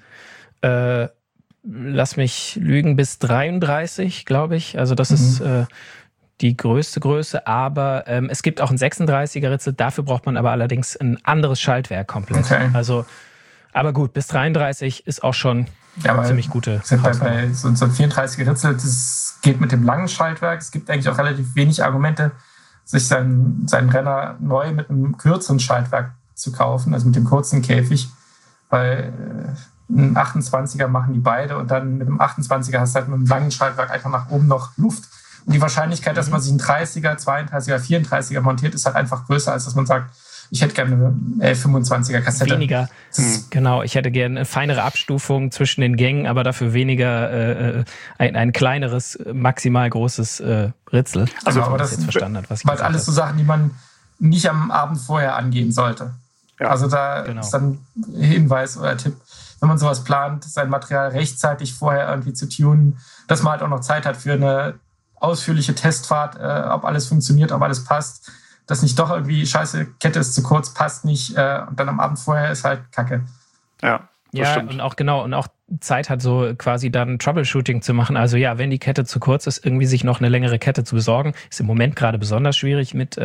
lass mich lügen, bis 33, glaube ich. Also das ist die größte Größe, aber es gibt auch ein 36er Ritzel, dafür braucht man aber allerdings ein anderes Schaltwerk komplett. Okay. Also, aber gut, bis 33 ist auch schon ziemlich gute bei so ein 34er Ritzel, das geht mit dem langen Schaltwerk. Es gibt eigentlich auch relativ wenig Argumente, sich seinen Renner neu mit einem kürzeren Schaltwerk zu kaufen, also mit dem kurzen Käfig, weil einen 28er machen die beide und dann mit dem 28er hast du halt mit einem langen Schaltwerk einfach nach oben noch Luft. Und die Wahrscheinlichkeit, dass man sich einen 30er, 32er, 34er montiert, ist halt einfach größer, als dass man sagt, ich hätte gerne eine 25er Kassette. Weniger, genau. Ich hätte gerne eine feinere Abstufung zwischen den Gängen, aber dafür weniger ein kleineres, maximal großes Ritzel. Also, aber das jetzt verstanden hat, was ich gesagt alles so Sachen, die man nicht am Abend vorher angehen sollte. Ja, also da ist dann ein Hinweis oder Tipp, wenn man sowas plant, sein Material rechtzeitig vorher irgendwie zu tunen, dass man halt auch noch Zeit hat für eine ausführliche Testfahrt, ob alles funktioniert, ob alles passt, dass nicht doch irgendwie scheiße, Kette ist zu kurz, passt nicht und dann am Abend vorher ist halt Kacke. Ja, stimmt. Und auch Zeit hat, so quasi dann Troubleshooting zu machen. Also ja, wenn die Kette zu kurz ist, irgendwie sich noch eine längere Kette zu besorgen, ist im Moment gerade besonders schwierig mit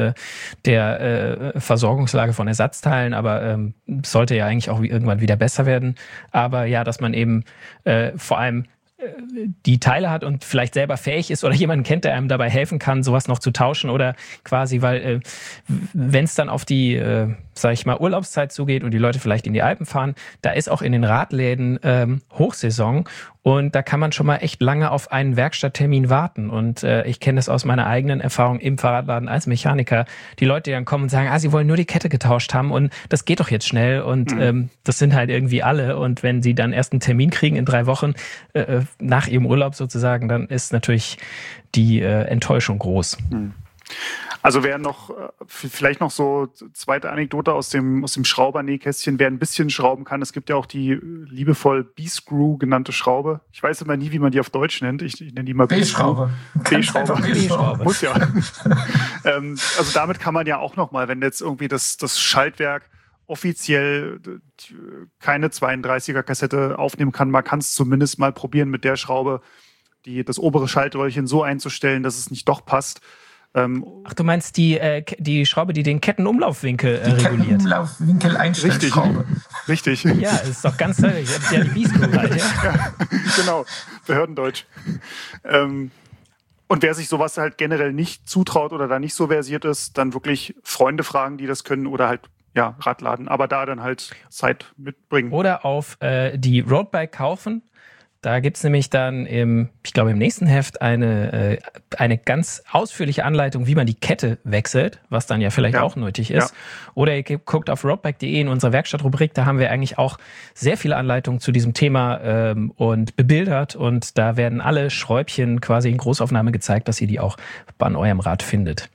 der Versorgungslage von Ersatzteilen, aber sollte ja eigentlich auch irgendwann wieder besser werden. Aber ja, dass man eben vor allem die Teile hat und vielleicht selber fähig ist oder jemanden kennt, der einem dabei helfen kann, sowas noch zu tauschen oder quasi, weil wenn es dann auf die, sag ich mal, Urlaubszeit zugeht und die Leute vielleicht in die Alpen fahren, da ist auch in den Radläden Hochsaison und da kann man schon mal echt lange auf einen Werkstatttermin warten und ich kenne das aus meiner eigenen Erfahrung im Fahrradladen als Mechaniker, die Leute, die dann kommen und sagen, sie wollen nur die Kette getauscht haben und das geht doch jetzt schnell und das sind halt irgendwie alle und wenn sie dann erst einen Termin kriegen in 3 Wochen nach ihrem Urlaub sozusagen, dann ist natürlich die Enttäuschung groß. Also wer noch, vielleicht noch so zweite Anekdote aus dem Schraubernähkästchen, wer ein bisschen schrauben kann, es gibt ja auch die liebevoll B-Screw genannte Schraube. Ich weiß immer nie, wie man die auf Deutsch nennt. Ich nenne die mal B-Schraube. B-Schraube. Muss ja. Also damit kann man ja auch nochmal, wenn jetzt irgendwie das Schaltwerk offiziell keine 32er-Kassette aufnehmen kann, man kann es zumindest mal probieren mit der Schraube, das obere Schaltröhrchen so einzustellen, dass es nicht doch passt. Ach, du meinst die Schraube, die den Kettenumlaufwinkel reguliert? Kettenumlaufwinkel Einstellschraube. Richtig. Ja, das ist doch ganz toll. Ja, die B-Screw halt, ja. Genau, Behördendeutsch. Und wer sich sowas halt generell nicht zutraut oder da nicht so versiert ist, dann wirklich Freunde fragen, die das können oder halt Radladen, aber da dann halt Zeit mitbringen. Oder auf die Roadbike kaufen. Da gibt es nämlich dann im nächsten Heft eine ganz ausführliche Anleitung, wie man die Kette wechselt, was dann ja vielleicht auch nötig ist. Ja. Oder ihr guckt auf roadbike.de in unserer Werkstattrubrik, da haben wir eigentlich auch sehr viele Anleitungen zu diesem Thema und bebildert. Und da werden alle Schräubchen quasi in Großaufnahme gezeigt, dass ihr die auch an eurem Rad findet.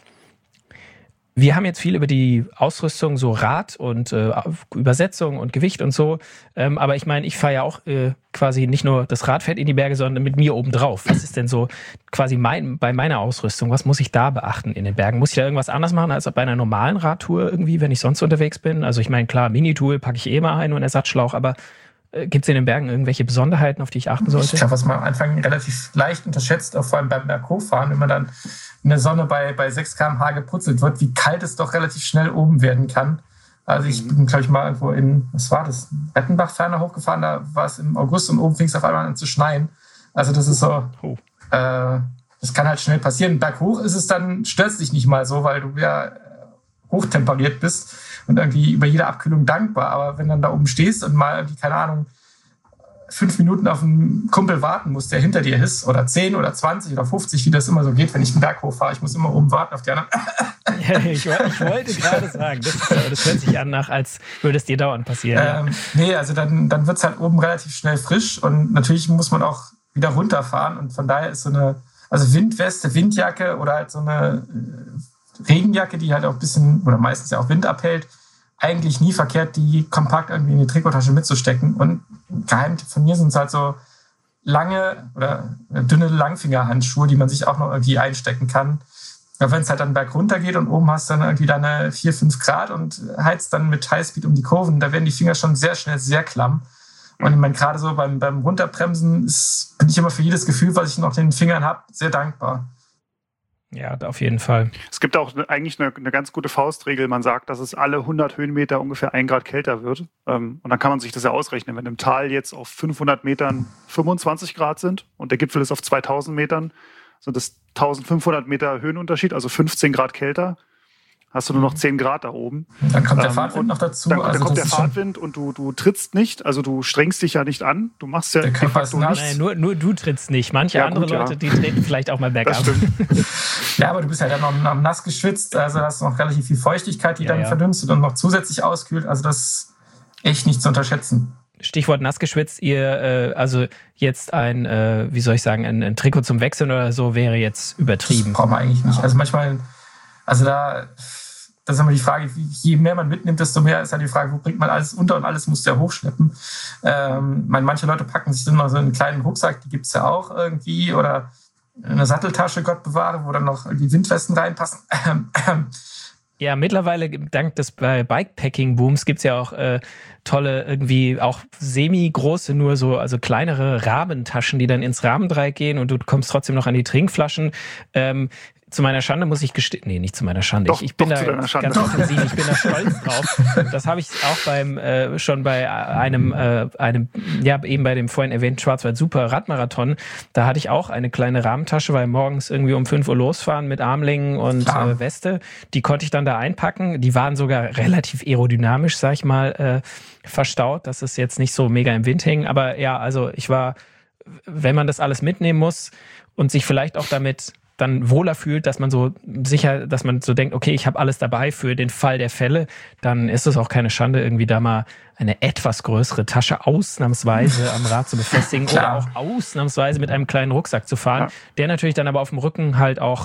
Wir haben jetzt viel über die Ausrüstung, so Rad und Übersetzung und Gewicht und so. Aber ich meine, ich fahre ja auch quasi nicht nur das Rad fährt in die Berge, sondern mit mir obendrauf. Was ist denn so quasi bei meiner Ausrüstung? Was muss ich da beachten in den Bergen? Muss ich da irgendwas anders machen als bei einer normalen Radtour irgendwie, wenn ich sonst unterwegs bin? Also ich meine, klar, Minitool packe ich mal ein und einen Ersatzschlauch, aber gibt es in den Bergen irgendwelche Besonderheiten, auf die ich achten sollte? Ich glaube, was man am Anfang relativ leicht unterschätzt, auch vor allem beim Berghochfahren, wenn man dann in der Sonne bei 6 km/h geputzelt wird, wie kalt es doch relativ schnell oben werden kann. Also ich bin, glaube ich, mal irgendwo was war das? Rettenbach-Ferner hochgefahren, da war es im August und oben fing es auf einmal an zu schneien. Also das ist so, das kann halt schnell passieren. Berghoch ist es dann, stört es dich nicht mal so, weil du ja hochtemperiert bist und irgendwie über jede Abkühlung dankbar. Aber wenn dann da oben stehst und mal irgendwie, keine Ahnung, 5 Minuten auf einen Kumpel warten musst, der hinter dir ist, oder 10 oder 20 oder 50, wie das immer so geht, wenn ich einen Berg hochfahre. Ich muss immer oben warten auf die anderen. Ja, ich wollte gerade sagen, das hört sich an als würde es dir dauernd passieren. Nee, also dann wird es halt oben relativ schnell frisch und natürlich muss man auch wieder runterfahren und von daher ist so eine Windweste, Windjacke oder halt so eine Regenjacke, die halt auch ein bisschen oder meistens ja auch Wind abhält, eigentlich nie verkehrt, die kompakt irgendwie in die Trikottasche mitzustecken. Und Geheimtipp von mir sind es halt so lange oder dünne Langfingerhandschuhe, die man sich auch noch irgendwie einstecken kann. Ja, wenn es halt dann bergunter geht und oben hast du dann irgendwie deine 4-5 Grad und heizt dann mit Highspeed um die Kurven, da werden die Finger schon sehr schnell sehr klamm. Und ich meine, gerade so beim Runterbremsen bin ich immer für jedes Gefühl, was ich noch in den Fingern habe, sehr dankbar. Ja, auf jeden Fall. Es gibt auch eigentlich eine ganz gute Faustregel. Man sagt, dass es alle 100 Höhenmeter ungefähr 1 Grad kälter wird. Und dann kann man sich das ja ausrechnen. Wenn im Tal jetzt auf 500 Metern 25 Grad sind und der Gipfel ist auf 2000 Metern, sind das 1500 Meter Höhenunterschied, also 15 Grad kälter. Hast du nur noch 10 Grad da oben. Dann kommt der Fahrtwind noch dazu. Dann kommt der Fahrtwind und du trittst nicht, also du strengst dich ja nicht an. Du machst ja de facto nichts. Nein, nur du trittst nicht. Manche andere Leute, die treten vielleicht auch mal bergab. Das stimmt. Ja, aber du bist ja dann noch nass geschwitzt, also hast du noch relativ viel Feuchtigkeit, die dann verdünstet und noch zusätzlich auskühlt. Also das ist echt nicht zu unterschätzen. Stichwort nass geschwitzt, also jetzt ein Trikot zum Wechseln oder so wäre jetzt übertrieben. Das braucht man eigentlich nicht. Also manchmal, das ist immer die Frage, je mehr man mitnimmt, desto mehr ist halt die Frage, wo bringt man alles unter und alles muss ja hochschleppen. Manche Leute packen sich dann noch so einen kleinen Rucksack, die gibt es ja auch irgendwie, oder eine Satteltasche, Gott bewahre, wo dann noch die Windwesten reinpassen. Ja, mittlerweile, dank des Bikepacking-Booms, gibt's ja auch tolle, irgendwie auch semi-große, nur so, also kleinere Rahmentaschen, die dann ins Rahmendreieck gehen und du kommst trotzdem noch an die Trinkflaschen. Zu meiner Schande muss ich gestehen, nee, nicht zu meiner Schande. Doch, ich bin da ganz offensiv, ich bin da stolz drauf. Das habe ich auch schon bei einem, eben bei dem vorhin erwähnten Schwarzwald Super Radmarathon. Da hatte ich auch eine kleine Rahmentasche, weil morgens irgendwie um 5 Uhr losfahren mit Armlingen und Weste. Die konnte ich dann da einpacken. Die waren sogar relativ aerodynamisch, sag ich mal, verstaut, dass es jetzt nicht so mega im Wind hing. Aber ja, also wenn man das alles mitnehmen muss und sich vielleicht auch damit dann wohler fühlt, dass man so denkt, okay, ich habe alles dabei für den Fall der Fälle, dann ist es auch keine Schande, irgendwie da mal eine etwas größere Tasche ausnahmsweise am Rad zu befestigen oder auch ausnahmsweise mit einem kleinen Rucksack zu fahren, der natürlich dann aber auf dem Rücken halt auch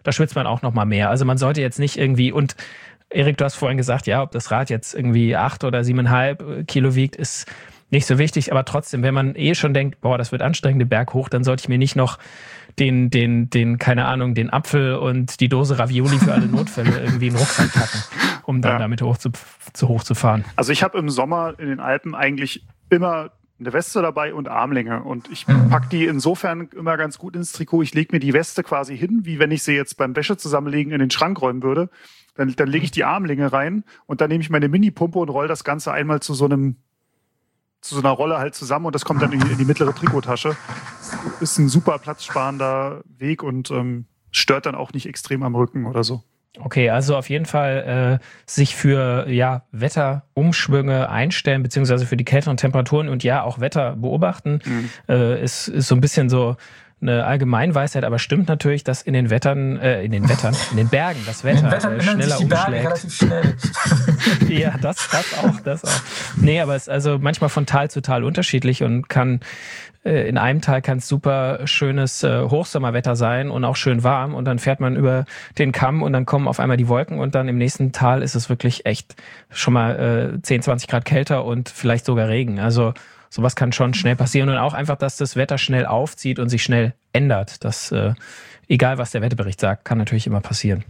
da schwitzt man auch noch mal mehr. Also man sollte jetzt nicht irgendwie, und Erik, du hast vorhin gesagt, ja, ob das Rad jetzt irgendwie 8 oder 7,5 Kilo wiegt, ist nicht so wichtig, aber trotzdem, wenn man schon denkt, boah, das wird anstrengend, den Berg hoch, dann sollte ich mir nicht noch keine Ahnung, den Apfel und die Dose Ravioli für alle Notfälle irgendwie in den Rucksack packen, um dann damit hoch zu fahren. Also ich habe im Sommer in den Alpen eigentlich immer eine Weste dabei und Armlänge. Und ich packe die insofern immer ganz gut ins Trikot. Ich lege mir die Weste quasi hin, wie wenn ich sie jetzt beim Wäsche zusammenlegen in den Schrank räumen würde. Dann lege ich die Armlänge rein und dann nehme ich meine Mini-Pumpe und rolle das Ganze einmal zu so einer Rolle halt zusammen und das kommt dann in die mittlere Trikottasche. Ist ein super platzsparender Weg und stört dann auch nicht extrem am Rücken oder so. Okay, also auf jeden Fall sich für Wetterumschwünge einstellen, beziehungsweise für die kälteren Temperaturen und auch Wetter beobachten, ist so ein bisschen so eine Allgemeinweisheit, aber stimmt natürlich, dass in den Bergen das Wetter schneller umschlägt. Relativ schnell. Ja, das auch. Nee, aber es ist also manchmal von Tal zu Tal unterschiedlich und kann in einem Tal kann es super schönes Hochsommerwetter sein und auch schön warm und dann fährt man über den Kamm und dann kommen auf einmal die Wolken und dann im nächsten Tal ist es wirklich echt schon mal 10, 20 Grad kälter und vielleicht sogar Regen. Also sowas kann schon schnell passieren und auch einfach, dass das Wetter schnell aufzieht und sich schnell ändert. Das, egal was der Wetterbericht sagt, kann natürlich immer passieren.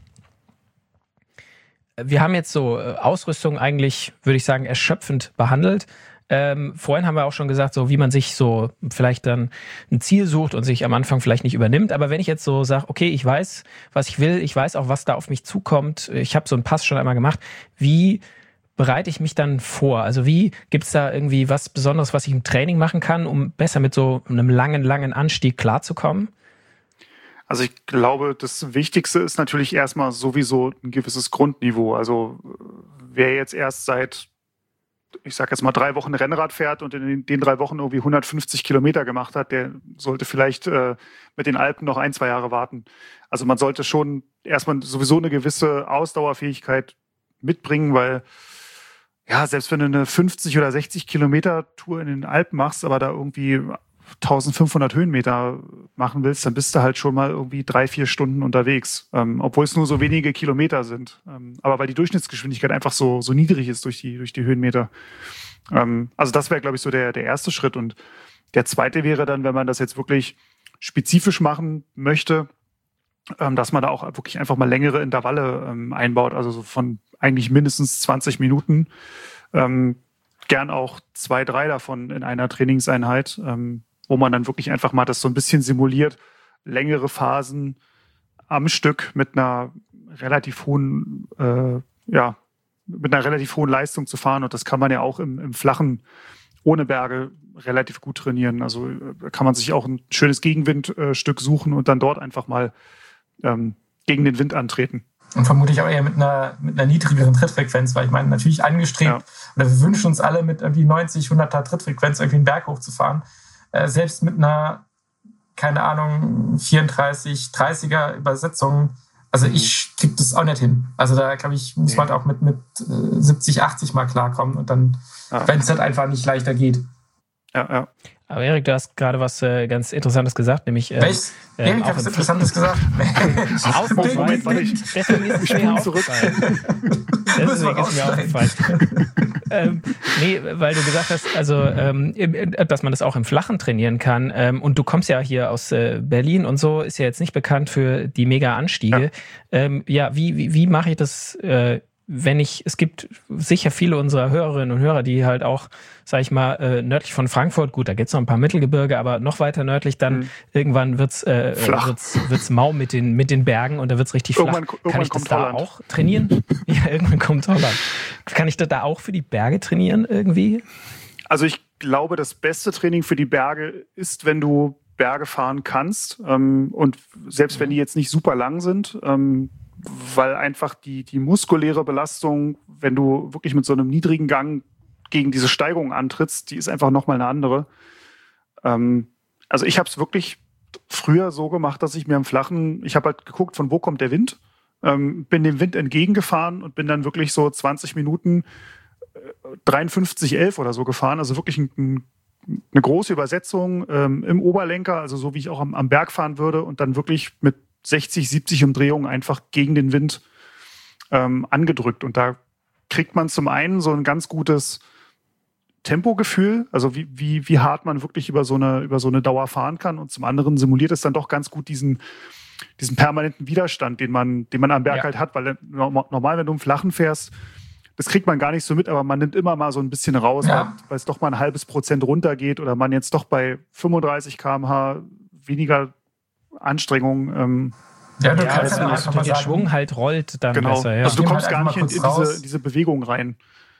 Wir haben jetzt so Ausrüstung eigentlich, würde ich sagen, erschöpfend behandelt. Vorhin haben wir auch schon gesagt, so wie man sich so vielleicht dann ein Ziel sucht und sich am Anfang vielleicht nicht übernimmt. Aber wenn ich jetzt so sage, okay, ich weiß, was ich will, ich weiß auch, was da auf mich zukommt, ich habe so einen Pass schon einmal gemacht, wie bereite ich mich dann vor? Also wie gibt es da irgendwie was Besonderes, was ich im Training machen kann, um besser mit so einem langen Anstieg klarzukommen? Also ich glaube, das Wichtigste ist natürlich erstmal sowieso ein gewisses Grundniveau. Also wer jetzt erst seit, ich sag jetzt mal 3 Wochen Rennrad fährt und in den 3 Wochen irgendwie 150 Kilometer gemacht hat, der sollte vielleicht mit den Alpen noch 1, 2 Jahre warten. Also man sollte schon erstmal sowieso eine gewisse Ausdauerfähigkeit mitbringen, weil selbst wenn du eine 50 oder 60 Kilometer Tour in den Alpen machst, aber da irgendwie 1500 Höhenmeter machen willst, dann bist du halt schon mal irgendwie 3, 4 Stunden unterwegs, obwohl es nur so wenige Kilometer sind. Aber weil die Durchschnittsgeschwindigkeit einfach so niedrig ist durch die Höhenmeter. Also das wäre, glaube ich, so der erste Schritt. Und der zweite wäre dann, wenn man das jetzt wirklich spezifisch machen möchte, dass man da auch wirklich einfach mal längere Intervalle einbaut, also so von eigentlich mindestens 20 Minuten. Gern auch 2, 3 davon in einer Trainingseinheit, wo man dann wirklich einfach mal das so ein bisschen simuliert, längere Phasen am Stück mit einer relativ hohen, Leistung zu fahren. Und das kann man ja auch im Flachen ohne Berge relativ gut trainieren. Also kann man sich auch ein schönes Gegenwindstück suchen und dann dort einfach mal gegen den Wind antreten. Und vermutlich auch eher mit einer niedrigeren Trittfrequenz, weil ich meine, natürlich angestrebt, oder wir wünschen uns alle mit irgendwie 90, 100er Trittfrequenz irgendwie einen Berg hochzufahren. Selbst mit einer, keine Ahnung, 34, 30er Übersetzung, also ich kriege das auch nicht hin. Also da, glaube ich, muss man auch mit 70, 80 mal klarkommen und dann, wenn es halt einfach nicht leichter geht. Ja. Aber Erik, du hast gerade was ganz Interessantes gesagt, nämlich... Welches? Erik hat was Interessantes gesagt. Moment, warte, deswegen ist es mir aufgefallen. Nee, weil du gesagt hast, also dass man das auch im Flachen trainieren kann. Und du kommst ja hier aus Berlin und so, ist ja jetzt nicht bekannt für die Mega-Anstiege. Wie mache ich das... es gibt sicher viele unserer Hörerinnen und Hörer, die halt auch, sag ich mal, nördlich von Frankfurt, gut, da gibt's noch ein paar Mittelgebirge, aber noch weiter nördlich, dann irgendwann wird's mau mit den Bergen und da wird's richtig flach. Kann ich das da auch trainieren? Ja, irgendwann kommt Holland. Kann ich das da auch für die Berge trainieren irgendwie? Also ich glaube, das beste Training für die Berge ist, wenn du Berge fahren kannst und selbst wenn die jetzt nicht super lang sind, weil einfach die muskuläre Belastung, wenn du wirklich mit so einem niedrigen Gang gegen diese Steigung antrittst, die ist einfach nochmal eine andere. Also ich habe es wirklich früher so gemacht, dass ich mir im Flachen, ich habe halt geguckt, von wo kommt der Wind, bin dem Wind entgegengefahren und bin dann wirklich so 20 Minuten 53,11 oder so gefahren, also wirklich eine große Übersetzung im Oberlenker, also so wie ich auch am Berg fahren würde und dann wirklich mit 60, 70 Umdrehungen einfach gegen den Wind angedrückt. Und da kriegt man zum einen so ein ganz gutes Tempogefühl, also wie hart man wirklich über so eine Dauer fahren kann. Und zum anderen simuliert es dann doch ganz gut diesen permanenten Widerstand, den man am Berg halt hat. Weil normal, wenn du im Flachen fährst, das kriegt man gar nicht so mit, aber man nimmt immer mal so ein bisschen raus, weil es doch mal ein halbes Prozent runtergeht oder man jetzt doch bei 35 km/h weniger Anstrengung du kannst dann einfach mal sagen, Schwung halt rollt dann besser. Ja. Also du kommst gar nicht in diese Bewegung rein.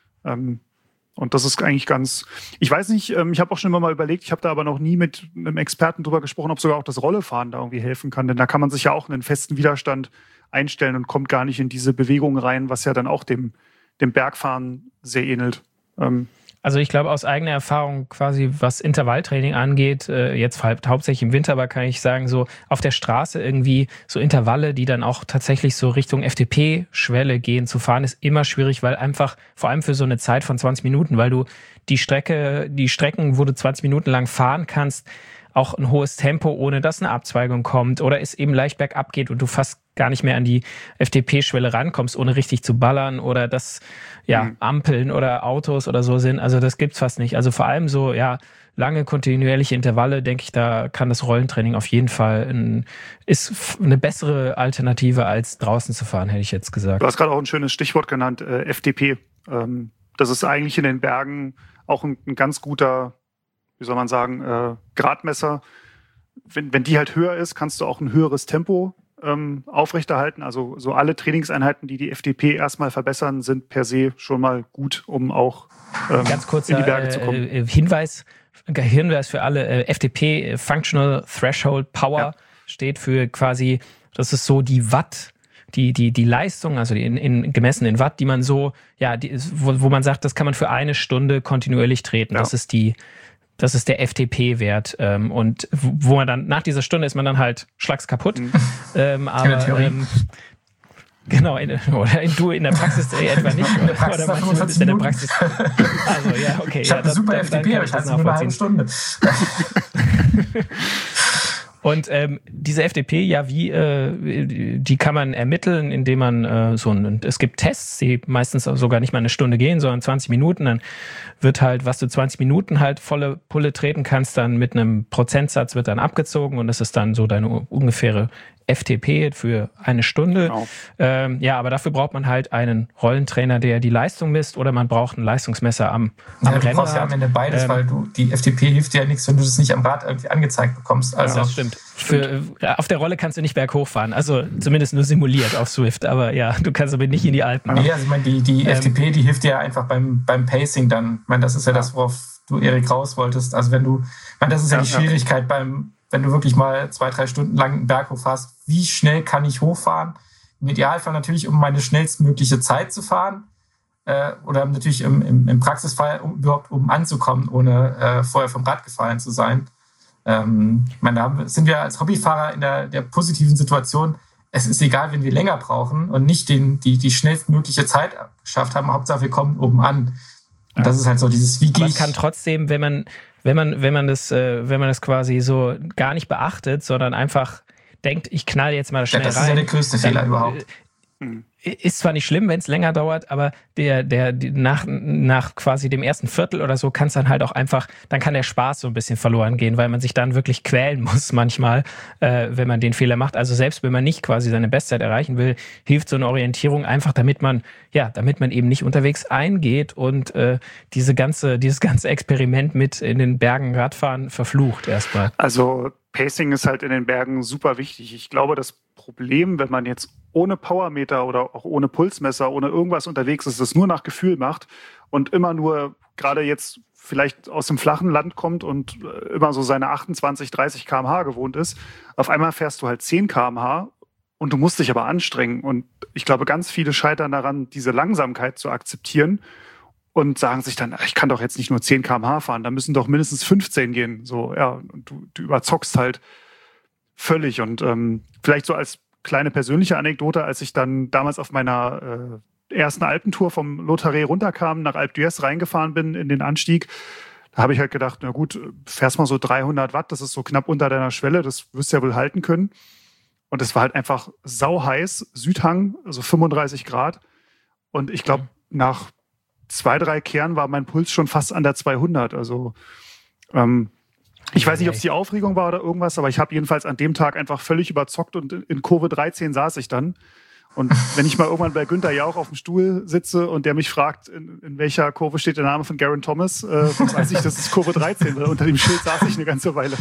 Und das ist eigentlich ganz... Ich weiß nicht, ich habe auch schon immer mal überlegt, ich habe da aber noch nie mit einem Experten drüber gesprochen, ob sogar auch das Rollefahren da irgendwie helfen kann. Denn da kann man sich ja auch einen festen Widerstand einstellen und kommt gar nicht in diese Bewegung rein, was ja dann auch dem Bergfahren sehr ähnelt. Also ich glaube aus eigener Erfahrung quasi, was Intervalltraining angeht, jetzt hauptsächlich im Winter, aber kann ich sagen, so auf der Straße irgendwie so Intervalle, die dann auch tatsächlich so Richtung FDP-Schwelle gehen, zu fahren, ist immer schwierig, weil einfach, vor allem für so eine Zeit von 20 Minuten, weil du die Strecken, wo du 20 Minuten lang fahren kannst, auch ein hohes Tempo, ohne dass eine Abzweigung kommt oder es eben leicht bergab geht und du fast gar nicht mehr an die FDP-Schwelle rankommst, ohne richtig zu ballern oder dass Ampeln oder Autos oder so sind. Also das gibt's fast nicht. Also vor allem so lange kontinuierliche Intervalle, denke ich, da kann das Rollentraining auf jeden Fall ist eine bessere Alternative als draußen zu fahren, hätte ich jetzt gesagt. Du hast gerade auch ein schönes Stichwort genannt, FDP. Das ist eigentlich in den Bergen auch ein ganz guter, wie soll man sagen, Gradmesser. Wenn die halt höher ist, kannst du auch ein höheres Tempo aufrechterhalten. Also so alle Trainingseinheiten, die FDP erstmal verbessern, sind per se schon mal gut, um auch ganz kurzer, in die Berge zu kommen. Hinweis für alle, FDP, Functional Threshold Power, steht für quasi, das ist so die Watt, die Leistung, also gemessen in Watt, die man so, wo man sagt, das kann man für eine Stunde kontinuierlich treten. Ja. Das ist der FDP-Wert. Und wo man dann, nach dieser Stunde ist man dann halt schlags kaputt. Genau, du in der Praxis etwa nicht. In der Praxis oder du bist in der Praxis. Also ja, okay. Ich habe eine super FDP, aber ich halte nur eine halbe Stunde. Und diese FDP, die kann man ermitteln, indem man es gibt Tests, die meistens sogar nicht mal eine Stunde gehen, sondern 20 Minuten. Dann wird halt, was du 20 Minuten halt volle Pulle treten kannst, dann mit einem Prozentsatz wird dann abgezogen und das ist dann so deine ungefähre FDP für eine Stunde. Genau. Aber dafür braucht man halt einen Rollentrainer, der die Leistung misst, oder man braucht ein Leistungsmesser am Rennrad. Du brauchst ja am Ende beides, weil die FDP hilft dir ja nichts, wenn du das nicht am Rad irgendwie angezeigt bekommst. Also das stimmt. Auf der Rolle kannst du nicht berghoch fahren, also zumindest nur simuliert auf Swift, aber du kannst aber nicht in die Alpen. Nee, also ich meine, die FDP, die hilft dir ja einfach beim Pacing dann. Ich meine, das ist ja das, worauf du, Erik, raus wolltest. Also das ist ja die Schwierigkeit wenn du wirklich mal 2-3 Stunden lang einen Berg hochfährst, wie schnell kann ich hochfahren? Im Idealfall natürlich, um meine schnellstmögliche Zeit zu fahren oder natürlich im Praxisfall überhaupt um anzukommen, ohne vorher vom Rad gefallen zu sein. Da sind wir als Hobbyfahrer in der positiven Situation, es ist egal, wenn wir länger brauchen und nicht die schnellstmögliche Zeit geschafft haben, Hauptsache wir kommen oben an. Und das ist halt so dieses, wie gehe ich... Man kann trotzdem, wenn man das quasi so gar nicht beachtet, sondern einfach denkt, ich knall jetzt mal schnell rein. Das ist ja der größte Fehler überhaupt. Ist zwar nicht schlimm, wenn es länger dauert, aber nach quasi dem ersten Viertel oder so kann es dann halt auch einfach, dann kann der Spaß so ein bisschen verloren gehen, weil man sich dann wirklich quälen muss manchmal, wenn man den Fehler macht. Also selbst wenn man nicht quasi seine Bestzeit erreichen will, hilft so eine Orientierung einfach, damit man eben nicht unterwegs eingeht und dieses ganze Experiment mit in den Bergen Radfahren verflucht erstmal. Also Pacing ist halt in den Bergen super wichtig. Ich glaube, das Problem, wenn man jetzt ohne Powermeter oder auch ohne Pulsmesser, ohne irgendwas unterwegs ist, das nur nach Gefühl macht und immer nur gerade jetzt vielleicht aus dem flachen Land kommt und immer so seine 28, 30 km/h gewohnt ist, auf einmal fährst du halt 10 km/h und du musst dich aber anstrengen. Und ich glaube, ganz viele scheitern daran, diese Langsamkeit zu akzeptieren und sagen sich dann, ich kann doch jetzt nicht nur 10 km/h fahren, da müssen doch mindestens 15 gehen. So, ja, und du überzockst halt völlig. Und vielleicht so als kleine persönliche Anekdote, als ich dann damals auf meiner ersten Alpentour vom Lotaré runterkam, nach Alpe d'Huez reingefahren bin in den Anstieg, da habe ich halt gedacht, na gut, fährst mal so 300 Watt, das ist so knapp unter deiner Schwelle, das wirst du ja wohl halten können. Und es war halt einfach sauheiß, Südhang, also 35 Grad. Und ich glaube, nach 2-3 Kehren war mein Puls schon fast an der 200. Also ich weiß nicht, ob es die Aufregung war oder irgendwas, aber ich habe jedenfalls an dem Tag einfach völlig überzockt und in Kurve 13 saß ich dann. Und wenn ich mal irgendwann bei Günther Jauch auf dem Stuhl sitze und der mich fragt, in welcher Kurve steht der Name von Geraint Thomas, dann weiß ich, das ist Kurve 13. Unter dem Schild saß ich eine ganze Weile.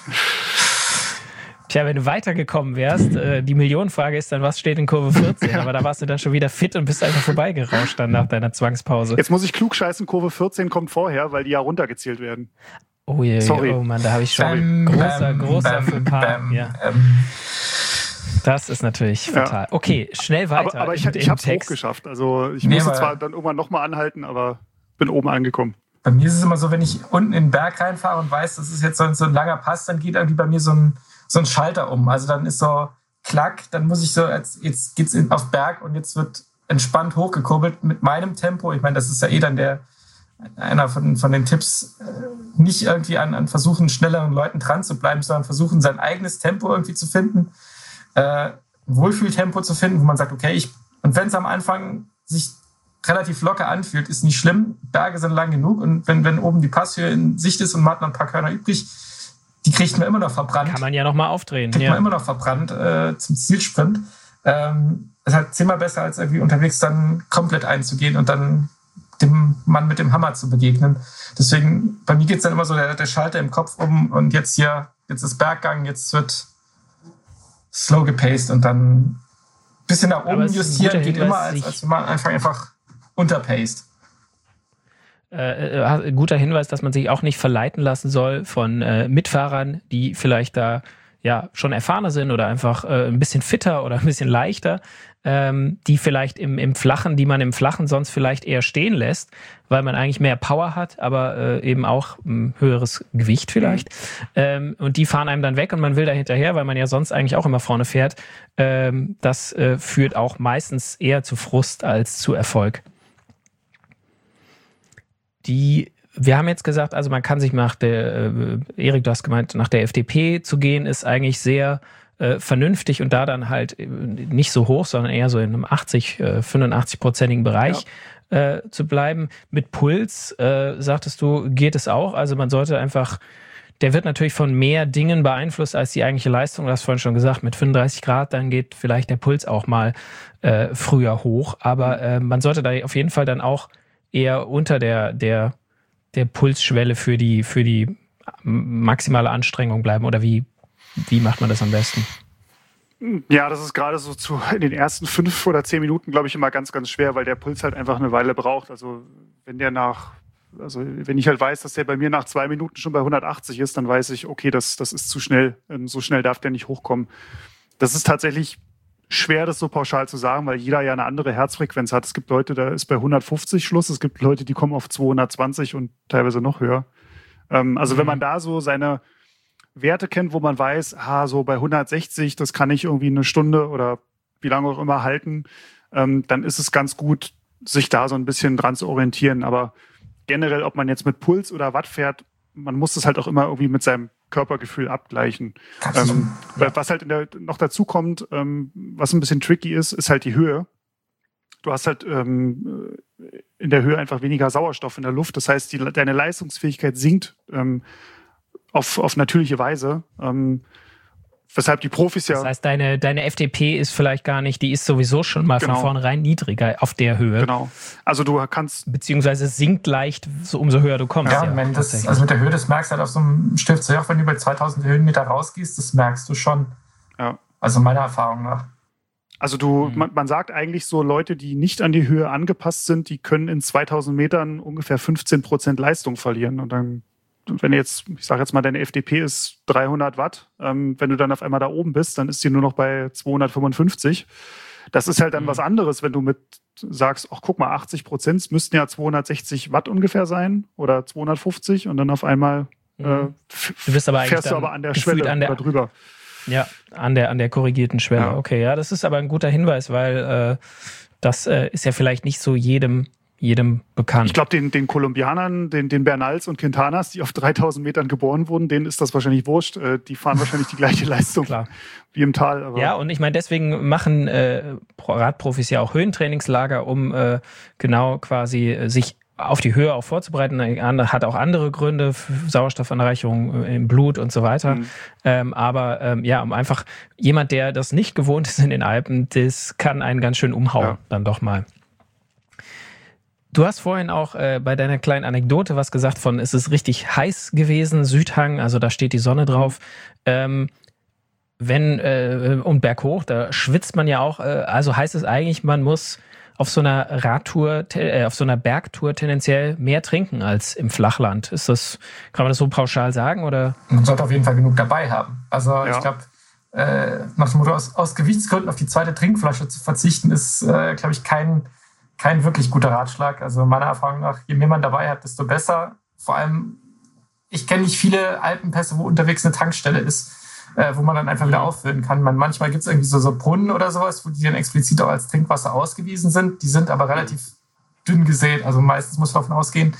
Tja, wenn du weitergekommen wärst, die Millionenfrage ist dann, was steht in Kurve 14? Ja. Aber da warst du dann schon wieder fit und bist einfach vorbeigerauscht dann nach deiner Zwangspause. Jetzt muss ich klug scheißen, Kurve 14 kommt vorher, weil die ja runtergezählt werden. Oh je, sorry. Oh Mann, da habe ich schon großer Fauxpas. Ja. Das ist natürlich fatal. Okay, schnell weiter. Aber ich habe es hochgeschafft. Also ich musste zwar dann irgendwann nochmal anhalten, aber bin oben angekommen. Bei mir ist es immer so, wenn ich unten in den Berg reinfahre und weiß, das ist jetzt so ein langer Pass, dann geht irgendwie bei mir so ein Schalter um. Also dann ist so klack, dann muss ich so, jetzt geht's auf Berg und jetzt wird entspannt hochgekurbelt mit meinem Tempo. Ich meine, das ist ja dann einer von den Tipps, nicht irgendwie an versuchen, schnelleren Leuten dran zu bleiben, sondern versuchen, sein eigenes Tempo irgendwie zu finden, Wohlfühltempo zu finden, wo man sagt, okay, und wenn es am Anfang sich relativ locker anfühlt, ist nicht schlimm, Berge sind lang genug und wenn oben die Passhöhe in Sicht ist und man hat noch ein paar Körner übrig, die kriegt man immer noch verbrannt. Kann man ja nochmal aufdrehen. Kriegt man immer noch verbrannt zum Zielsprint. Ist halt 10-mal besser, als irgendwie unterwegs dann komplett einzugehen und dann dem Mann mit dem Hammer zu begegnen. Deswegen, bei mir geht es dann immer so, der Schalter im Kopf um und jetzt ist Berggang, jetzt wird slow gepaced und dann ein bisschen nach oben justieren geht immer, als wenn man einfach unterpaced. Guter Hinweis, dass man sich auch nicht verleiten lassen soll von Mitfahrern, die vielleicht da schon erfahrener sind oder einfach ein bisschen fitter oder ein bisschen leichter, die vielleicht im Flachen, die man im Flachen sonst vielleicht eher stehen lässt, weil man eigentlich mehr Power hat, aber eben auch ein höheres Gewicht vielleicht. Und die fahren einem dann weg und man will da hinterher, weil man ja sonst eigentlich auch immer vorne fährt. Das führt auch meistens eher zu Frust als zu Erfolg. Wir haben jetzt gesagt, also man kann sich Erik, du hast gemeint, nach der FDP zu gehen, ist eigentlich sehr vernünftig und da dann halt nicht so hoch, sondern eher so in einem 85-prozentigen Bereich zu bleiben. Mit Puls, sagtest du, geht es auch. Also man sollte einfach, der wird natürlich von mehr Dingen beeinflusst als die eigentliche Leistung. Du hast vorhin schon gesagt, mit 35 Grad, dann geht vielleicht der Puls auch mal früher hoch. Aber man sollte da auf jeden Fall dann auch eher unter der Pulsschwelle für die maximale Anstrengung bleiben. Oder wie macht man das am besten? Ja, das ist gerade so in den ersten 5 oder 10 Minuten, glaube ich, immer ganz, ganz schwer, weil der Puls halt einfach eine Weile braucht. Also wenn ich halt weiß, dass der bei mir nach 2 Minuten schon bei 180 ist, dann weiß ich, okay, das ist zu schnell. So schnell darf der nicht hochkommen. Das ist tatsächlich schwer, das so pauschal zu sagen, weil jeder ja eine andere Herzfrequenz hat. Es gibt Leute, da ist bei 150 Schluss. Es gibt Leute, die kommen auf 220 und teilweise noch höher. Also wenn man da so seine Werte kennt, wo man weiß, so bei 160, das kann ich irgendwie eine Stunde oder wie lange auch immer halten, dann ist es ganz gut, sich da so ein bisschen dran zu orientieren. Aber generell, ob man jetzt mit Puls oder Watt fährt, man muss das halt auch immer irgendwie mit seinem Körpergefühl abgleichen. Was halt noch dazu kommt, was ein bisschen tricky ist halt die Höhe. Du hast halt in der Höhe einfach weniger Sauerstoff in der Luft. Das heißt, deine Leistungsfähigkeit sinkt auf natürliche Weise. Weshalb die Profis Das heißt, deine FDP ist vielleicht gar nicht, die ist sowieso schon mal von vornherein niedriger auf der Höhe. Genau. Also du kannst... Beziehungsweise es sinkt leicht, so umso höher du kommst. Ja, also mit der Höhe, das merkst du halt auf so einem Stiftsee, auch wenn du bei 2000 Höhenmeter rausgehst, das merkst du schon. Ja. Also meiner Erfahrung nach. Also man sagt eigentlich so, Leute, die nicht an die Höhe angepasst sind, die können in 2000 Metern ungefähr 15% Leistung verlieren. Und dann, wenn jetzt, ich sage jetzt mal, deine FDP ist 300 Watt, wenn du dann auf einmal da oben bist, dann ist die nur noch bei 255. Das ist halt dann was anderes, wenn du sagst, ach guck mal, 80%, es müssten ja 260 Watt ungefähr sein oder 250 und dann auf einmal fährst du aber an der Schwelle oder drüber. Ja, an der korrigierten Schwelle. Ja. Okay, ja, das ist aber ein guter Hinweis, weil das ist ja vielleicht nicht so jedem jedem bekannt. Ich glaube, den Kolumbianern, den Bernals und Quintanas, die auf 3000 Metern geboren wurden, denen ist das wahrscheinlich wurscht. Die fahren wahrscheinlich die gleiche Leistung wie im Tal. Aber ja, und ich meine, deswegen machen Radprofis ja auch Höhentrainingslager, um genau quasi sich auf die Höhe auch vorzubereiten. Hat auch andere Gründe, Sauerstoffanreicherung im Blut und so weiter. Aber um einfach jemand, der das nicht gewohnt ist in den Alpen, das kann einen ganz schön umhauen, dann doch mal. Du hast vorhin auch bei deiner kleinen Anekdote was gesagt von, es ist richtig heiß gewesen, Südhang, also da steht die Sonne drauf. Und berghoch, da schwitzt man ja auch. Also heißt es eigentlich, man muss auf so einer Radtour, auf so einer Bergtour tendenziell mehr trinken als im Flachland. Kann man das so pauschal sagen, oder? Man sollte auf jeden Fall genug dabei haben. Also ich glaube, nach dem Motto, aus Gewichtsgründen auf die zweite Trinkflasche zu verzichten, ist, glaube ich, kein wirklich guter Ratschlag. Also meiner Erfahrung nach, je mehr man dabei hat, desto besser. Vor allem, ich kenne nicht viele Alpenpässe, wo unterwegs eine Tankstelle ist, wo man dann einfach wieder auffüllen kann. Manchmal gibt es irgendwie so Brunnen oder sowas, wo die dann explizit auch als Trinkwasser ausgewiesen sind. Die sind aber relativ dünn gesät. Also meistens muss man davon ausgehen,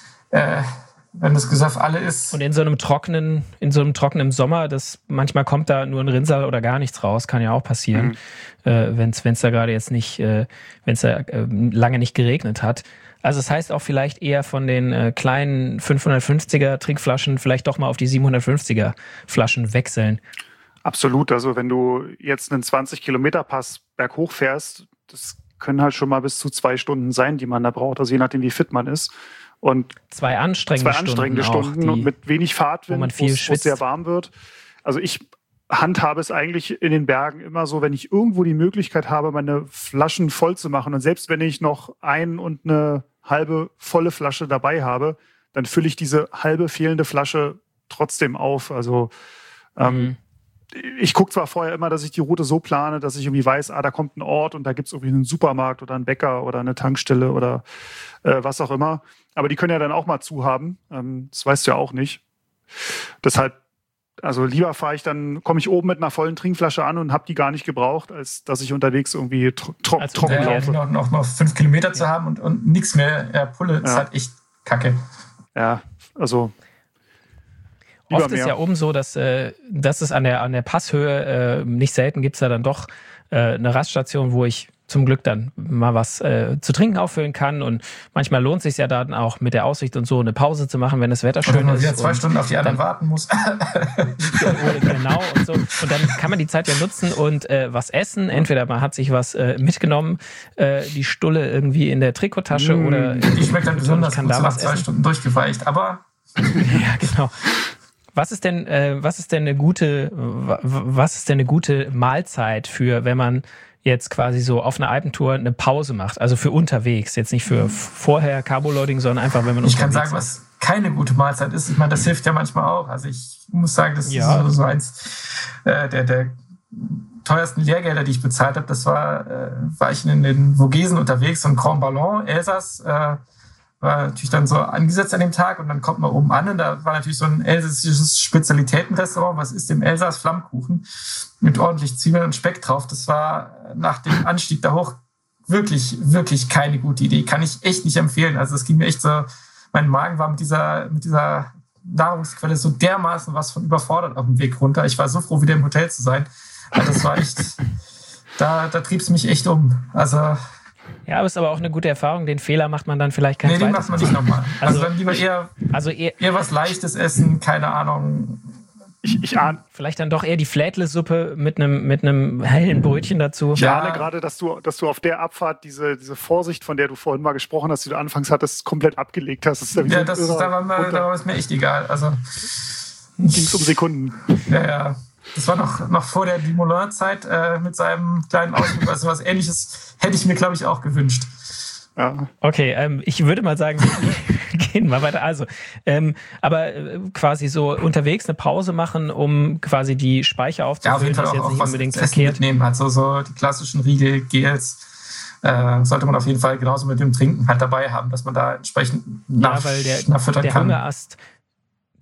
wenn das Gesöff alle ist. Und in so einem trockenen Sommer, manchmal kommt da nur ein Rinnsal oder gar nichts raus, kann ja auch passieren, wenn es da gerade jetzt nicht, wenn es da lange nicht geregnet hat. Also das heißt auch vielleicht eher von den kleinen 550er Trinkflaschen vielleicht doch mal auf die 750er Flaschen wechseln. Absolut. Also wenn du jetzt einen 20-Kilometer-Pass berghoch fährst, das können halt schon mal bis zu 2 Stunden sein, die man da braucht, also je nachdem, wie fit man ist. Und zwei anstrengende Stunden und mit wenig Fahrtwind, wo es sehr warm wird. Also ich handhabe es eigentlich in den Bergen immer so, wenn ich irgendwo die Möglichkeit habe, meine Flaschen voll zu machen und selbst wenn ich noch eine halbe volle Flasche dabei habe, dann fülle ich diese halbe fehlende Flasche trotzdem auf. Also ich gucke zwar vorher immer, dass ich die Route so plane, dass ich irgendwie weiß, da kommt ein Ort und da gibt es irgendwie einen Supermarkt oder einen Bäcker oder eine Tankstelle oder was auch immer. Aber die können ja dann auch mal zu haben. Das weißt du ja auch nicht. Deshalb, also lieber komme ich oben mit einer vollen Trinkflasche an und habe die gar nicht gebraucht, als dass ich unterwegs irgendwie trocken laufe. Noch 5 Kilometer zu haben und nichts mehr. Pulle ist halt echt kacke. Ja, also oft ist ja oben so, dass es an der Passhöhe, nicht selten gibt es da dann doch eine Raststation, wo ich zum Glück dann mal was zu trinken auffüllen kann. Und manchmal lohnt es sich ja dann auch mit der Aussicht und so eine Pause zu machen, wenn das Wetter schön ist. Oder man wieder 2 Stunden auf die anderen warten muss. Genau. Und so. Und dann kann man die Zeit ja nutzen und was essen. Entweder man hat sich was mitgenommen, die Stulle irgendwie in der Trikottasche oder... Die schmeckt dann besonders gut, nach 2 Stunden durchgeweicht. Aber... Ja, genau. Was ist denn eine gute Mahlzeit für, wenn man jetzt quasi so auf einer Alpentour eine Pause macht? Also für unterwegs, jetzt nicht für vorher Carboloading, sondern einfach, wenn man unterwegs ist. Ich kann sagen, was keine gute Mahlzeit ist. Ich meine, das hilft ja manchmal auch. Also ich muss sagen, das ist so eins der teuersten Lehrgelder, die ich bezahlt habe. Das war ich in den Vogesen unterwegs, so ein Grand Ballon, Elsass, war natürlich dann so angesetzt an dem Tag und dann kommt man oben an und da war natürlich so ein elsässisches Spezialitätenrestaurant, was ist im Elsass? Flammkuchen mit ordentlich Zwiebeln und Speck drauf. Das war nach dem Anstieg da hoch wirklich, wirklich keine gute Idee. Kann ich echt nicht empfehlen. Also es ging mir echt so, mein Magen war mit dieser Nahrungsquelle so dermaßen was von überfordert auf dem Weg runter. Ich war so froh, wieder im Hotel zu sein. Also das war echt, da trieb es mich echt um. Also ja, aber es ist aber auch eine gute Erfahrung. Den Fehler macht man dann vielleicht kein zweites Mal. Nee, den macht man nicht nochmal. Also dann lieber eher was Leichtes essen, keine Ahnung. Ich ahne. Vielleicht dann doch eher die Flädle-Suppe mit einem hellen Brötchen dazu. Ich ahne gerade, dass du auf der Abfahrt diese Vorsicht, von der du vorhin mal gesprochen hast, die du anfangs hattest, kommet abgelegt hast. Da war es mir echt egal. Also ging es um Sekunden. Ja. Das war noch vor der Dumoulin-Zeit mit seinem kleinen Ausflug. Also was Ähnliches hätte ich mir, glaube ich, auch gewünscht. Ja. Okay, ich würde mal sagen, wir gehen mal weiter. Also, aber quasi so unterwegs eine Pause machen, um quasi die Speicher aufzufüllen, auf jeden Fall ist jetzt auch nicht was unbedingt verkehrt. Mitnehmen hat. So die klassischen Riegel, Gels, sollte man auf jeden Fall genauso mit dem Trinken halt dabei haben, dass man da entsprechend nachfüttern kann.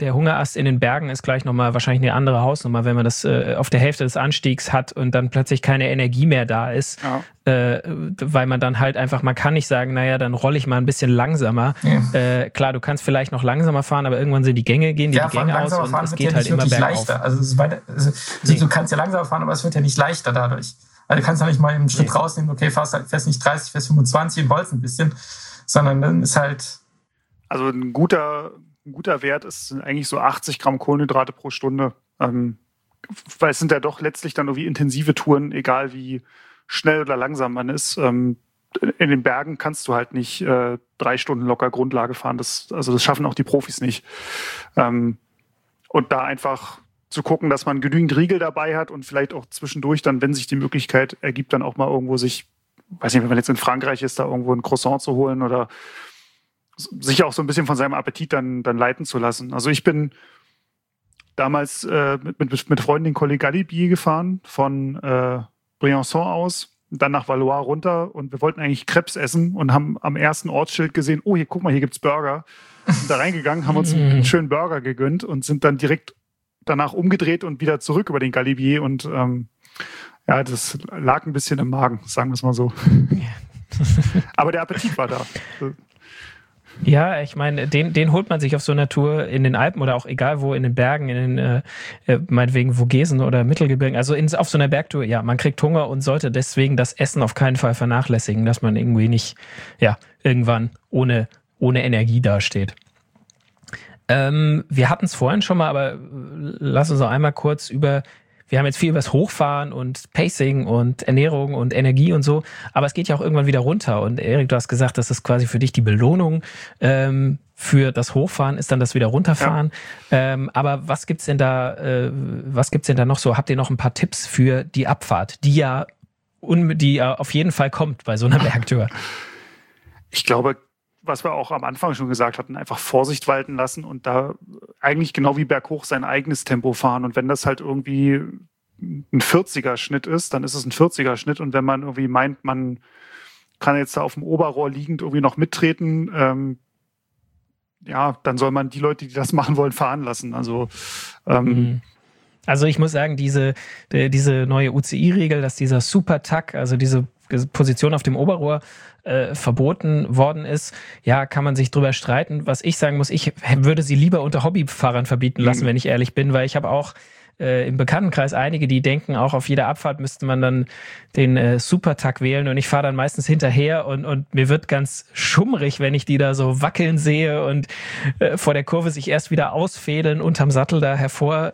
der Hungerast in den Bergen ist gleich nochmal wahrscheinlich eine andere Hausnummer, wenn man das auf der Hälfte des Anstiegs hat und dann plötzlich keine Energie mehr da ist, weil man dann halt einfach, man kann nicht sagen, naja, dann rolle ich mal ein bisschen langsamer. Ja. Klar, du kannst vielleicht noch langsamer fahren, aber irgendwann sind die Gänge aus und es geht halt immer bergauf. Du kannst ja langsamer fahren, aber es wird ja nicht leichter dadurch. Also du kannst ja nicht mal einen Schritt rausnehmen, okay, fährst nicht 30, fährst 25 und rollst ein bisschen, sondern dann ist halt... Also ein guter Wert ist eigentlich so 80 Gramm Kohlenhydrate pro Stunde. Weil es sind ja doch letztlich dann irgendwie intensive Touren, egal wie schnell oder langsam man ist. In den Bergen kannst du halt nicht 3 Stunden locker Grundlage fahren. Das schaffen auch die Profis nicht. Und da einfach zu gucken, dass man genügend Riegel dabei hat und vielleicht auch zwischendurch dann, wenn sich die Möglichkeit ergibt, dann auch mal irgendwo sich, weiß nicht, wenn man jetzt in Frankreich ist, da irgendwo ein Croissant zu holen oder sich auch so ein bisschen von seinem Appetit dann leiten zu lassen. Also ich bin damals mit Freunden den Col Galibier gefahren, von Briançon aus, dann nach Valois runter und wir wollten eigentlich Crêpes essen und haben am ersten Ortsschild gesehen, oh, hier, guck mal, hier gibt's Burger. Sind da reingegangen, haben uns einen schönen Burger gegönnt und sind dann direkt danach umgedreht und wieder zurück über den Galibier und das lag ein bisschen im Magen, sagen wir es mal so. Aber der Appetit war da. Ja, ich meine, den holt man sich auf so einer Tour in den Alpen oder auch egal wo, in den Bergen, in den, meinetwegen Vogesen oder Mittelgebirgen, also auf so einer Bergtour, ja, man kriegt Hunger und sollte deswegen das Essen auf keinen Fall vernachlässigen, dass man irgendwie nicht, irgendwann ohne Energie dasteht. Wir hatten es vorhin schon mal, aber lass uns noch einmal kurz wir haben jetzt viel über das Hochfahren und Pacing und Ernährung und Energie und so, aber es geht ja auch irgendwann wieder runter. Und Erik, du hast gesagt, das ist quasi für dich die Belohnung für das Hochfahren, ist dann das wieder runterfahren. Ja. Aber was gibt's denn da noch so? Habt ihr noch ein paar Tipps für die Abfahrt, die auf jeden Fall kommt bei so einer Bergtour? Ich glaube, was wir auch am Anfang schon gesagt hatten, einfach Vorsicht walten lassen und da eigentlich genau wie berghoch sein eigenes Tempo fahren. Und wenn das halt irgendwie ein 40er-Schnitt ist, dann ist es ein 40er-Schnitt. Und wenn man irgendwie meint, man kann jetzt da auf dem Oberrohr liegend irgendwie noch mittreten, dann soll man die Leute, die das machen wollen, fahren lassen. Also ich muss sagen, diese neue UCI-Regel, dass dieser Super-Tuck, also diese Position auf dem Oberrohr verboten worden ist, ja, kann man sich drüber streiten. Was ich sagen muss, ich würde sie lieber unter Hobbyfahrern verbieten lassen, wenn ich ehrlich bin, weil ich habe auch im Bekanntenkreis einige, die denken, auch auf jeder Abfahrt müsste man dann den Super-Tuck wählen und ich fahre dann meistens hinterher und mir wird ganz schummrig, wenn ich die da so wackeln sehe und vor der Kurve sich erst wieder ausfädeln, unterm Sattel da hervor.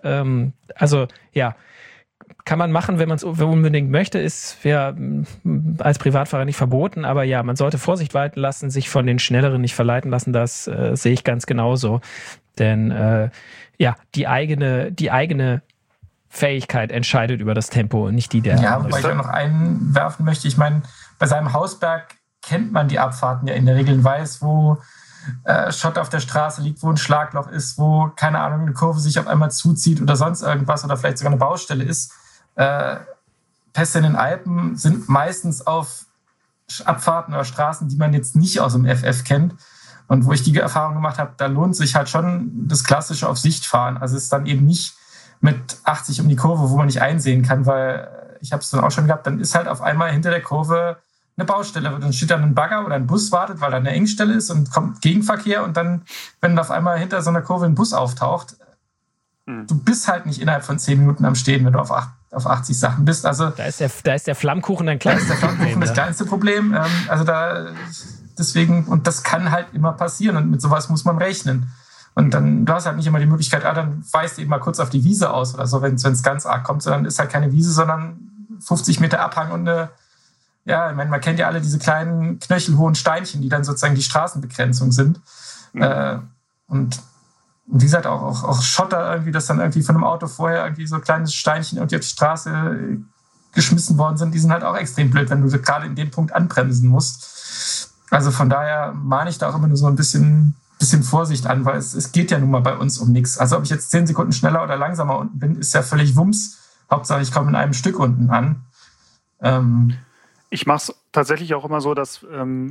Kann man machen, wenn man es unbedingt möchte, ist als Privatfahrer nicht verboten, aber ja, man sollte Vorsicht walten lassen, sich von den Schnelleren nicht verleiten lassen, das sehe ich ganz genauso. Denn die eigene Fähigkeit entscheidet über das Tempo und nicht die der. Ja, wobei ich auch noch einwerfen möchte, ich meine, bei seinem Hausberg kennt man die Abfahrten ja in der Regel und weiß, wo Schott auf der Straße liegt, wo ein Schlagloch ist, wo, keine Ahnung, eine Kurve sich auf einmal zuzieht oder sonst irgendwas oder vielleicht sogar eine Baustelle ist. Pässe in den Alpen sind meistens auf Abfahrten oder Straßen, die man jetzt nicht aus dem FF kennt. Und wo ich die Erfahrung gemacht habe, da lohnt sich halt schon das klassische auf Sicht fahren. Also es ist dann eben nicht mit 80 um die Kurve, wo man nicht einsehen kann, weil ich habe es dann auch schon gehabt, dann ist halt auf einmal hinter der Kurve eine Baustelle. Dann steht dann ein Bagger oder ein Bus wartet, weil da eine Engstelle ist und kommt Gegenverkehr und dann, wenn auf einmal hinter so einer Kurve ein Bus auftaucht, du bist halt nicht innerhalb von 10 Minuten am Stehen, wenn du auf 80 Sachen bist. Also da ist der Flammkuchen ein kleines Problem. Da ist der Flammkuchen das kleinste Problem. Deswegen, und das kann halt immer passieren und mit sowas muss man rechnen. Und dann, du hast halt nicht immer die Möglichkeit, dann weißt du eben mal kurz auf die Wiese aus oder so, wenn es ganz arg kommt, sondern ist halt keine Wiese, sondern 50 Meter Abhang und ich meine, man kennt ja alle diese kleinen knöchelhohen Steinchen, die dann sozusagen die Straßenbegrenzung sind. Und wie gesagt, auch Schotter irgendwie, dass dann irgendwie von einem Auto vorher irgendwie so kleines Steinchen irgendwie auf die Straße geschmissen worden sind, die sind halt auch extrem blöd, wenn du gerade in dem Punkt anbremsen musst. Also von daher mahne ich da auch immer nur so ein bisschen Vorsicht an, weil es geht ja nun mal bei uns um nichts. Also ob ich jetzt 10 Sekunden schneller oder langsamer unten bin, ist ja völlig Wumms. Hauptsache ich komme in einem Stück unten an. Ich mache es tatsächlich auch immer so, dass ich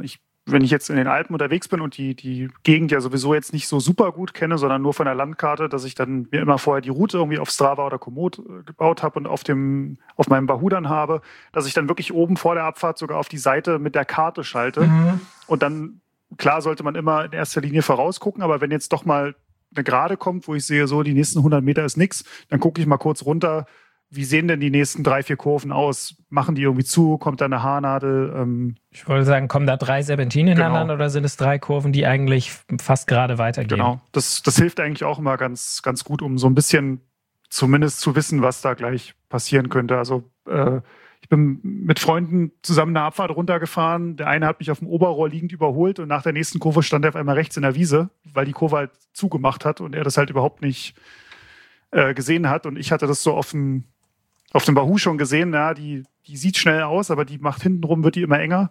wenn ich jetzt in den Alpen unterwegs bin und die Gegend ja sowieso jetzt nicht so super gut kenne, sondern nur von der Landkarte, dass ich dann mir immer vorher die Route irgendwie auf Strava oder Komoot gebaut habe und auf meinem Wahoo dann habe, dass ich dann wirklich oben vor der Abfahrt sogar auf die Seite mit der Karte schalte. Und dann, klar, sollte man immer in erster Linie vorausgucken, aber wenn jetzt doch mal eine Gerade kommt, wo ich sehe, so die nächsten 100 Meter ist nichts, dann gucke ich mal kurz runter, wie sehen denn die nächsten 3-4 Kurven aus? Machen die irgendwie zu? Kommt da eine Haarnadel? Ich wollte sagen, kommen da 3 Serpentinen ineinander oder sind es 3 Kurven, die eigentlich fast gerade weitergehen? Genau, das hilft eigentlich auch immer ganz, ganz gut, um so ein bisschen zumindest zu wissen, was da gleich passieren könnte. Also ich bin mit Freunden zusammen eine Abfahrt runtergefahren. Der eine hat mich auf dem Oberrohr liegend überholt und nach der nächsten Kurve stand er auf einmal rechts in der Wiese, weil die Kurve halt zugemacht hat und er das halt überhaupt nicht gesehen hat. Und ich hatte das so auf dem Wahoo schon gesehen, ja, die sieht schnell aus, aber die macht hintenrum, wird die immer enger.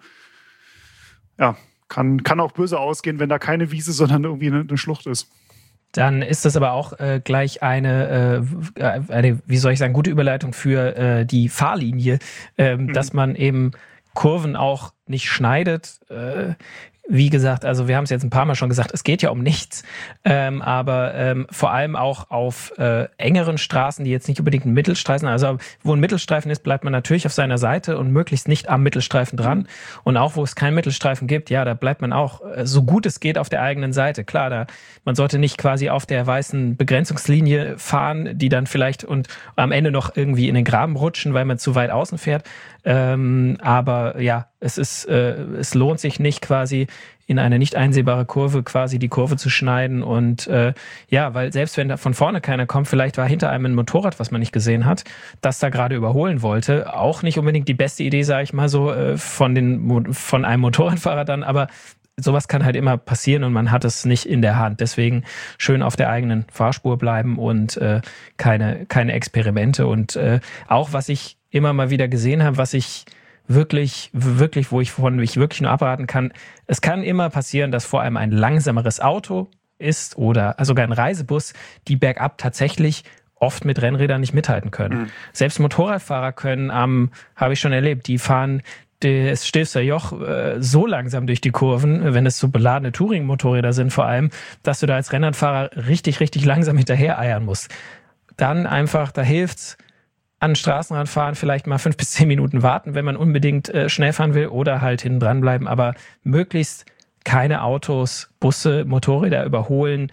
Ja, kann auch böse ausgehen, wenn da keine Wiese, sondern irgendwie eine Schlucht ist. Dann ist das aber auch gleich eine, wie soll ich sagen, gute Überleitung für die Fahrlinie, dass man eben Kurven auch nicht schneidet. Wie gesagt, also wir haben es jetzt ein paar Mal schon gesagt, es geht ja um nichts, aber vor allem auch auf engeren Straßen, die jetzt nicht unbedingt ein Mittelstreifen, also wo ein Mittelstreifen ist, bleibt man natürlich auf seiner Seite und möglichst nicht am Mittelstreifen dran. Und auch wo es keinen Mittelstreifen gibt, ja, da bleibt man auch so gut es geht auf der eigenen Seite. Klar, man sollte nicht quasi auf der weißen Begrenzungslinie fahren, die dann vielleicht und am Ende noch irgendwie in den Graben rutschen, weil man zu weit außen fährt. Aber ja, es lohnt sich nicht quasi in eine nicht einsehbare Kurve quasi die Kurve zu schneiden und ja, weil selbst wenn da von vorne keiner kommt, vielleicht war hinter einem ein Motorrad, was man nicht gesehen hat, das da gerade überholen wollte, auch nicht unbedingt die beste Idee, sage ich mal so, von einem Motorradfahrer dann, aber sowas kann halt immer passieren und man hat es nicht in der Hand. Deswegen schön auf der eigenen Fahrspur bleiben und keine Experimente und auch was ich immer mal wieder gesehen habe, was ich wirklich, wovon ich wirklich nur abraten kann. Es kann immer passieren, dass vor allem ein langsameres Auto ist oder sogar ein Reisebus, die bergab tatsächlich oft mit Rennrädern nicht mithalten können. Selbst Motorradfahrer können, habe ich schon erlebt, die fahren das Stilfser Joch so langsam durch die Kurven, wenn es so beladene Touring-Motorräder sind vor allem, dass du da als Rennradfahrer richtig, richtig langsam hinterher eiern musst. Dann einfach, da hilft's, an Straßenradfahren vielleicht mal 5 bis 10 Minuten warten, wenn man unbedingt schnell fahren will oder halt hinten dran bleiben, aber möglichst keine Autos, Busse, Motorräder überholen,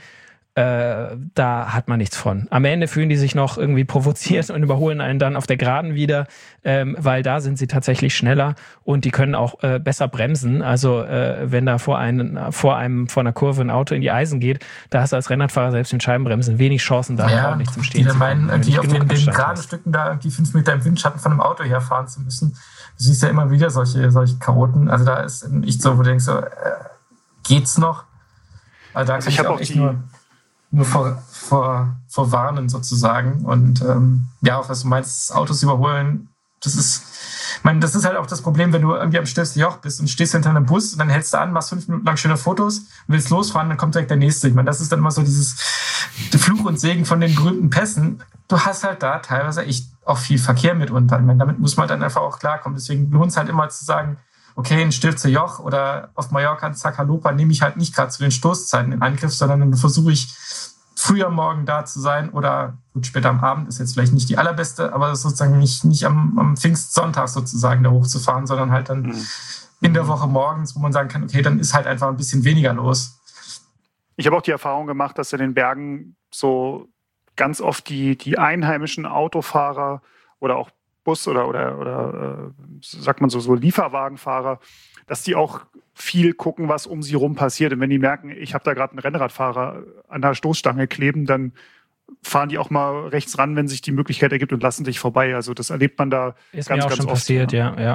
da hat man nichts von. Am Ende fühlen die sich noch irgendwie provoziert und überholen einen dann auf der Geraden wieder, weil da sind sie tatsächlich schneller und die können auch besser bremsen. Also wenn da vor einer Kurve ein Auto in die Eisen geht, da hast du als Rennradfahrer selbst mit Scheibenbremsen wenig Chancen, da auch nicht zum Stehen zu kommen. Die meinen, irgendwie auf den geraden Stücken da irgendwie 5 Meter im Windschatten von einem Auto herfahren zu müssen. Du siehst ja immer wieder solche Chaoten. Also da ist echt so, wo du denkst, so, geht's noch? Also da kann ich auch echt nur vor warnen sozusagen. Und ja, auch was du meinst, Autos überholen, das ist halt auch das Problem, wenn du irgendwie am Stilfser Joch bist und stehst hinter einem Bus und dann hältst du an, machst 5 Minuten lang schöne Fotos und willst losfahren, dann kommt direkt der Nächste. Ich meine, das ist dann immer so dieses Fluch und Segen von den berühmten Pässen. Du hast halt da teilweise echt auch viel Verkehr mitunter. Ich meine, damit muss man dann einfach auch klarkommen. Deswegen lohnt es halt immer zu sagen, okay, in Stilfser Joch oder auf Mallorca in Zacalopa nehme ich halt nicht gerade zu den Stoßzeiten in Angriff, sondern dann versuche ich früh am Morgen da zu sein oder gut, später am Abend ist jetzt vielleicht nicht die allerbeste, aber sozusagen nicht am Pfingstsonntag sozusagen da hochzufahren, sondern halt dann in der Woche morgens, wo man sagen kann, okay, dann ist halt einfach ein bisschen weniger los. Ich habe auch die Erfahrung gemacht, dass in den Bergen so ganz oft die einheimischen Autofahrer oder auch Bus- oder sagt man so Lieferwagenfahrer, dass die auch viel gucken, was um sie rum passiert. Und wenn die merken, ich habe da gerade einen Rennradfahrer an der Stoßstange kleben, dann fahren die auch mal rechts ran, wenn sich die Möglichkeit ergibt und lassen sich vorbei. Also das erlebt man da ist ganz, mir auch ganz schon oft. Passiert, ja.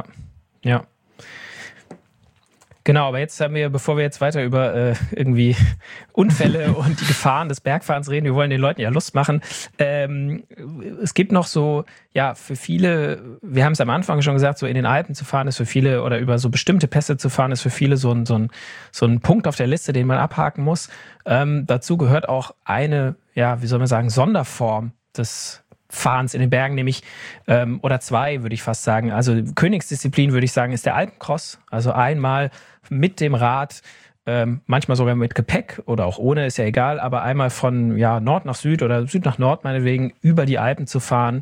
Genau, aber jetzt haben wir, bevor wir jetzt weiter über irgendwie Unfälle und die Gefahren des Bergfahrens reden, wir wollen den Leuten ja Lust machen. Es gibt noch so, ja, für viele, wir haben es am Anfang schon gesagt, so in den Alpen zu fahren ist für viele oder über so bestimmte Pässe zu fahren ist für viele so ein Punkt auf der Liste, den man abhaken muss. Dazu gehört auch eine, ja, wie soll man sagen, Sonderform des Fahrens in den Bergen, nämlich oder zwei, würde ich fast sagen. Also Königsdisziplin, würde ich sagen, ist der Alpencross. Also einmal mit dem Rad, manchmal sogar mit Gepäck oder auch ohne, ist ja egal, aber einmal von Nord nach Süd oder Süd nach Nord meinetwegen über die Alpen zu fahren.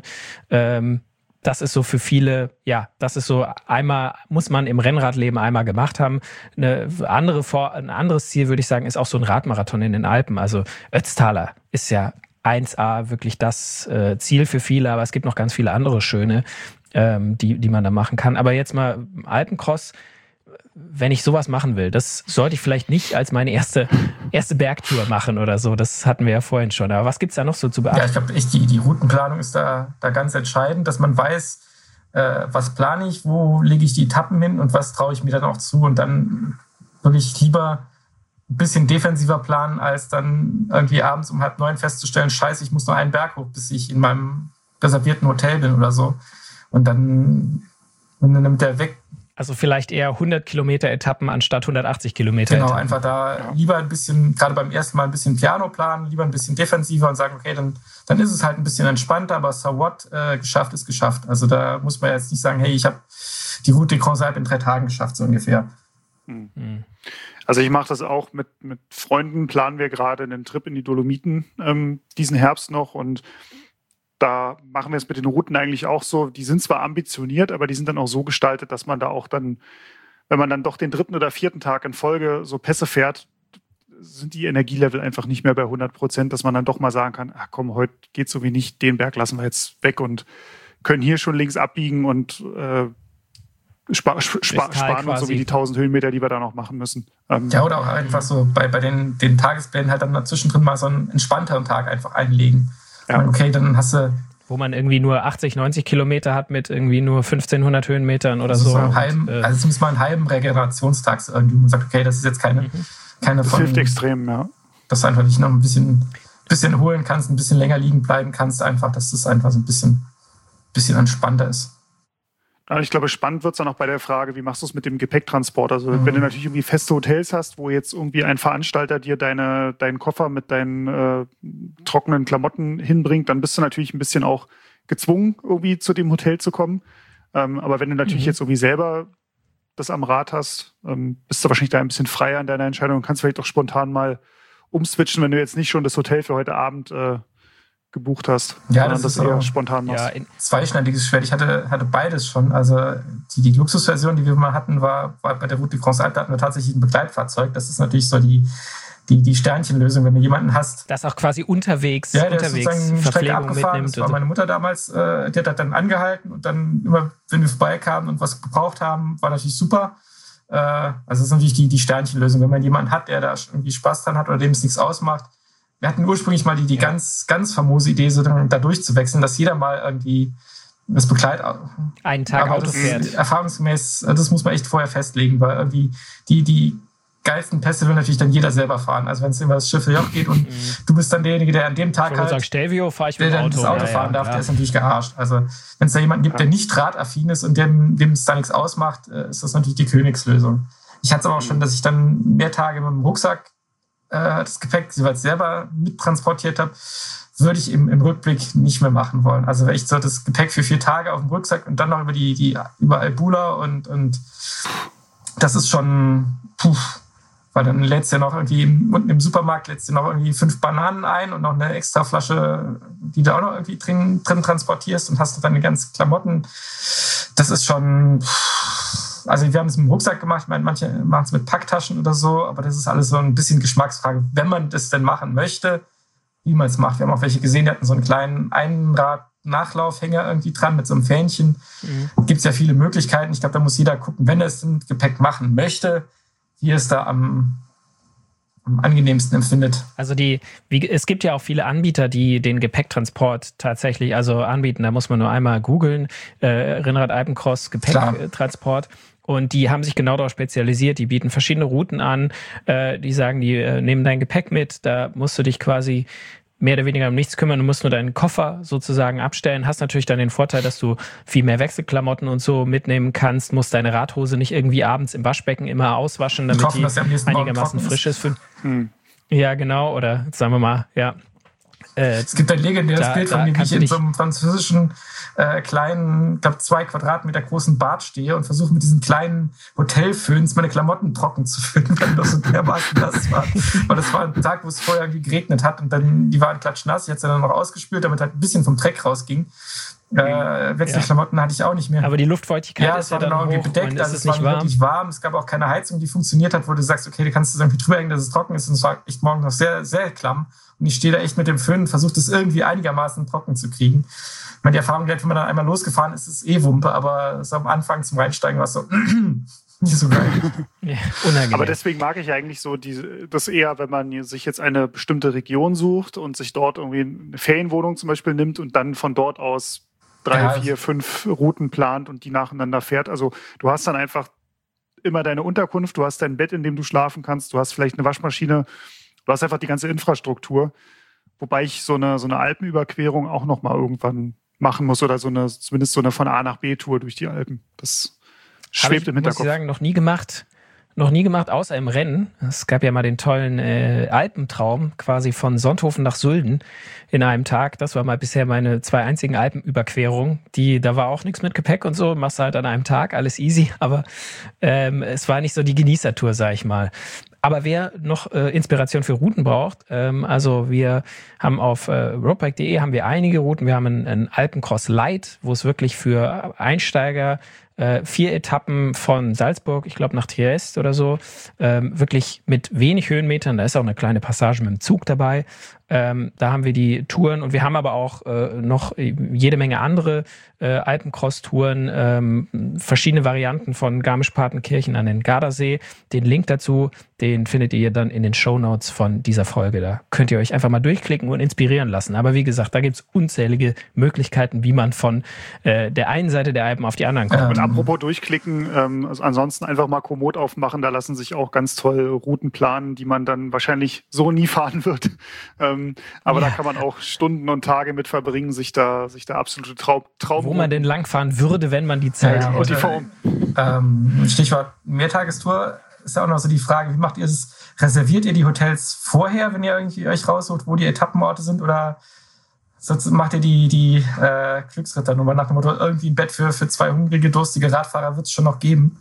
Das ist so für viele, das ist so einmal, muss man im Rennradleben einmal gemacht haben. Ein anderes Ziel, würde ich sagen, ist auch so ein Radmarathon in den Alpen. Also Ötztaler ist ja 1A wirklich das Ziel für viele, aber es gibt noch ganz viele andere schöne, die man da machen kann. Aber jetzt mal Alpencross, wenn ich sowas machen will, das sollte ich vielleicht nicht als meine erste Bergtour machen oder so. Das hatten wir ja vorhin schon. Aber was gibt es da noch so zu beachten? Ja, ich glaube, die Routenplanung ist da ganz entscheidend, dass man weiß, was plane ich, wo lege ich die Etappen hin und was traue ich mir dann auch zu. Und dann wirklich lieber ein bisschen defensiver planen, als dann irgendwie abends um 8:30 festzustellen, scheiße, ich muss nur einen Berg hoch, bis ich in meinem reservierten Hotel bin oder so. Und dann nimmt der weg. Also vielleicht eher 100 Kilometer Etappen anstatt 180 Kilometer Etappen. Etappen. Einfach da lieber ein bisschen, gerade beim ersten Mal ein bisschen Piano planen, lieber ein bisschen defensiver und sagen, okay, dann ist es halt ein bisschen entspannter, aber so what, geschafft ist geschafft. Also da muss man jetzt nicht sagen, hey, ich habe die Route des Grands Alpes in 3 Tagen geschafft, so ungefähr. Also ich mache das auch mit Freunden, planen wir gerade einen Trip in die Dolomiten diesen Herbst noch und da machen wir es mit den Routen eigentlich auch so, die sind zwar ambitioniert, aber die sind dann auch so gestaltet, dass man da auch dann, wenn man dann doch den 3. oder 4. Tag in Folge so Pässe fährt, sind die Energielevel einfach nicht mehr bei 100%, dass man dann doch mal sagen kann, ach komm, heute geht's so wie nicht, den Berg lassen wir jetzt weg und können hier schon links abbiegen und sparen uns so wie die 1000 Höhenmeter, die wir da noch machen müssen. Oder auch einfach so bei den Tagesplänen halt dann zwischendrin mal so einen entspannteren Tag einfach einlegen. Ja. Okay, dann hast du... Wo man irgendwie nur 80, 90 Kilometer hat mit irgendwie nur 1500 Höhenmetern oder so. Also zumindest mal einen halben Regenerationstag irgendwie. Man sagt, okay, das ist jetzt keine das hilft extrem, ja. Dass du einfach nicht noch ein bisschen holen kannst, ein bisschen länger liegen bleiben kannst, einfach, dass das einfach so ein bisschen entspannter ist. Ich glaube, spannend wird es dann auch bei der Frage, wie machst du es mit dem Gepäcktransport? Also wenn du natürlich irgendwie feste Hotels hast, wo jetzt irgendwie ein Veranstalter dir deinen Koffer mit deinen trockenen Klamotten hinbringt, dann bist du natürlich ein bisschen auch gezwungen, irgendwie zu dem Hotel zu kommen. Aber wenn du natürlich jetzt irgendwie selber das am Rad hast, bist du wahrscheinlich da ein bisschen freier in deiner Entscheidung und kannst vielleicht auch spontan mal umswitchen, wenn du jetzt nicht schon das Hotel für heute Abend gebucht hast, sondern das eher spontan machst. Ja, zweischneidiges Schwert. Ich hatte beides schon. Also die Luxusversion, die wir mal hatten, war bei der Route des Grands Alpes, da hatten wir tatsächlich ein Begleitfahrzeug. Das ist natürlich so die Sternchenlösung, wenn du jemanden hast. Das auch quasi unterwegs sozusagen Strecke abgefahren. Das war meine Mutter damals, die hat dann angehalten und dann immer, wenn wir vorbeikamen und was gebraucht haben, war natürlich super. Also das ist natürlich die Sternchenlösung, wenn man jemanden hat, der da irgendwie Spaß dran hat oder dem es nichts ausmacht. Wir hatten ursprünglich mal die ganz, ganz famose Idee, so da durchzuwechseln, dass jeder mal irgendwie das einen Tag Auto fährt. Erfahrungsgemäß, das muss man echt vorher festlegen, weil irgendwie die geilsten Pässe will natürlich dann jeder selber fahren. Also wenn es über das Schiffejoch geht und du bist dann derjenige, der an dem Tag halt Stelvio fahre ich mit der dem dann das Auto fahren darf, der ist natürlich gearscht. Also wenn es da jemanden gibt, der nicht radaffin ist und dem es da nichts ausmacht, ist das natürlich die Königslösung. Ich hatte es aber auch schon, dass ich dann mehr Tage mit dem Rucksack das Gepäck jeweils selber mittransportiert habe, würde ich im Rückblick nicht mehr machen wollen. Also echt so das Gepäck für 4 Tage auf dem Rucksack und dann noch über Albula und das ist schon weil dann lädst du ja noch irgendwie unten im Supermarkt lädst du noch irgendwie 5 Bananen ein und noch eine extra Flasche, die du auch noch irgendwie drin transportierst und hast dann die ganzen Klamotten. Das ist schon... Also wir haben es mit dem Rucksack gemacht, ich meine, manche machen es mit Packtaschen oder so, aber das ist alles so ein bisschen Geschmacksfrage, wenn man das denn machen möchte, wie man es macht. Wir haben auch welche gesehen, die hatten so einen kleinen Einrad-Nachlaufhänger irgendwie dran mit so einem Fähnchen. Gibt es ja viele Möglichkeiten. Ich glaube, da muss jeder gucken, wenn er es im Gepäck machen möchte, wie es da am angenehmsten empfindet. Also es gibt ja auch viele Anbieter, die den Gepäcktransport tatsächlich anbieten. Da muss man nur einmal googeln, Rennrad Alpencross Gepäcktransport. Und die haben sich genau darauf spezialisiert. Die bieten verschiedene Routen an. Die sagen, die nehmen dein Gepäck mit. Da musst du dich quasi mehr oder weniger um nichts kümmern. Du musst nur deinen Koffer sozusagen abstellen. Hast natürlich dann den Vorteil, dass du viel mehr Wechselklamotten und so mitnehmen kannst. Musst deine Radhose nicht irgendwie abends im Waschbecken immer auswaschen, damit die einigermaßen frisch ist. Ja, genau. Oder sagen wir mal, ja. Es gibt ein legendäres Bild von mir, wie ich in so einem französischen kleinen, ich glaube 2 Quadratmeter großen Bad stehe und versuche mit diesen kleinen Hotelföhns meine Klamotten trocken zu föhnen, weil das so dermaßen nass war. Weil das war ein Tag, wo es vorher geregnet hat und dann die waren klatschnass. Ich hatte sie dann noch ausgespült, damit halt ein bisschen vom Dreck rausging. Wechselklamotten hatte ich auch nicht mehr. Aber die Luftfeuchtigkeit ist ja dann irgendwie hoch bedeckt, also es war wirklich warm. Es gab auch keine Heizung, die funktioniert hat, wo du sagst, okay, du kannst es irgendwie drüber hängen, dass es trocken ist. Und es war echt morgen noch sehr, sehr klamm. Und ich stehe da echt mit dem Föhn und versuche das irgendwie einigermaßen trocken zu kriegen. Ich meine, die Erfahrung, wenn man dann einmal losgefahren ist, ist Wumpe, aber so am Anfang zum Reinsteigen war es so nicht so geil. Ja, unangenehm. Aber deswegen mag ich eigentlich so das eher, wenn man sich jetzt eine bestimmte Region sucht und sich dort irgendwie eine Ferienwohnung zum Beispiel nimmt und dann von dort aus 3, 4, 5 Routen plant und die nacheinander fährt. Also du hast dann einfach immer deine Unterkunft, du hast dein Bett, in dem du schlafen kannst, du hast vielleicht eine Waschmaschine, du hast einfach die ganze Infrastruktur. Wobei ich so eine Alpenüberquerung auch noch mal irgendwann machen muss oder zumindest so eine von A nach B Tour durch die Alpen. Das schwebt im Hinterkopf. Muss ich sagen, noch nie gemacht, außer im Rennen. Es gab ja mal den tollen Alpentraum, quasi von Sonthofen nach Sölden in einem Tag. Das war mal bisher meine 2 einzigen Alpenüberquerungen. Da war auch nichts mit Gepäck und so. Machst du halt an einem Tag, alles easy. Aber es war nicht so die Genießertour, sag ich mal. Aber wer noch Inspiration für Routen braucht, also wir haben auf roadbike.de haben wir einige Routen. Wir haben einen Alpencross Light, wo es wirklich für Einsteiger 4 Etappen von Salzburg, ich glaube nach Triest oder so, wirklich mit wenig Höhenmetern. Da ist auch eine kleine Passage mit dem Zug dabei. Da haben wir die Touren und wir haben aber auch noch jede Menge andere Alpencross-Touren, verschiedene Varianten von Garmisch-Partenkirchen an den Gardasee. Den Link dazu, den findet ihr dann in den Shownotes von dieser Folge. Da könnt ihr euch einfach mal durchklicken und inspirieren lassen. Aber wie gesagt, da gibt es unzählige Möglichkeiten, wie man von der einen Seite der Alpen auf die anderen kommt. Und apropos durchklicken, also ansonsten einfach mal Komoot aufmachen, da lassen sich auch ganz toll Routen planen, die man dann wahrscheinlich so nie fahren wird. Aber da kann man auch Stunden und Tage mit verbringen, sich da absolute Traum. Wo man denn langfahren würde, wenn man die Zeit hätte. Und die Form. Stichwort Mehrtagestour ist ja auch noch so die Frage, wie macht ihr es? Reserviert ihr die Hotels vorher, wenn ihr irgendwie euch raussucht, wo die Etappenorte sind, oder macht ihr die Glücksritternummer nach dem Motto, irgendwie ein Bett für 2 hungrige, durstige Radfahrer wird es schon noch geben?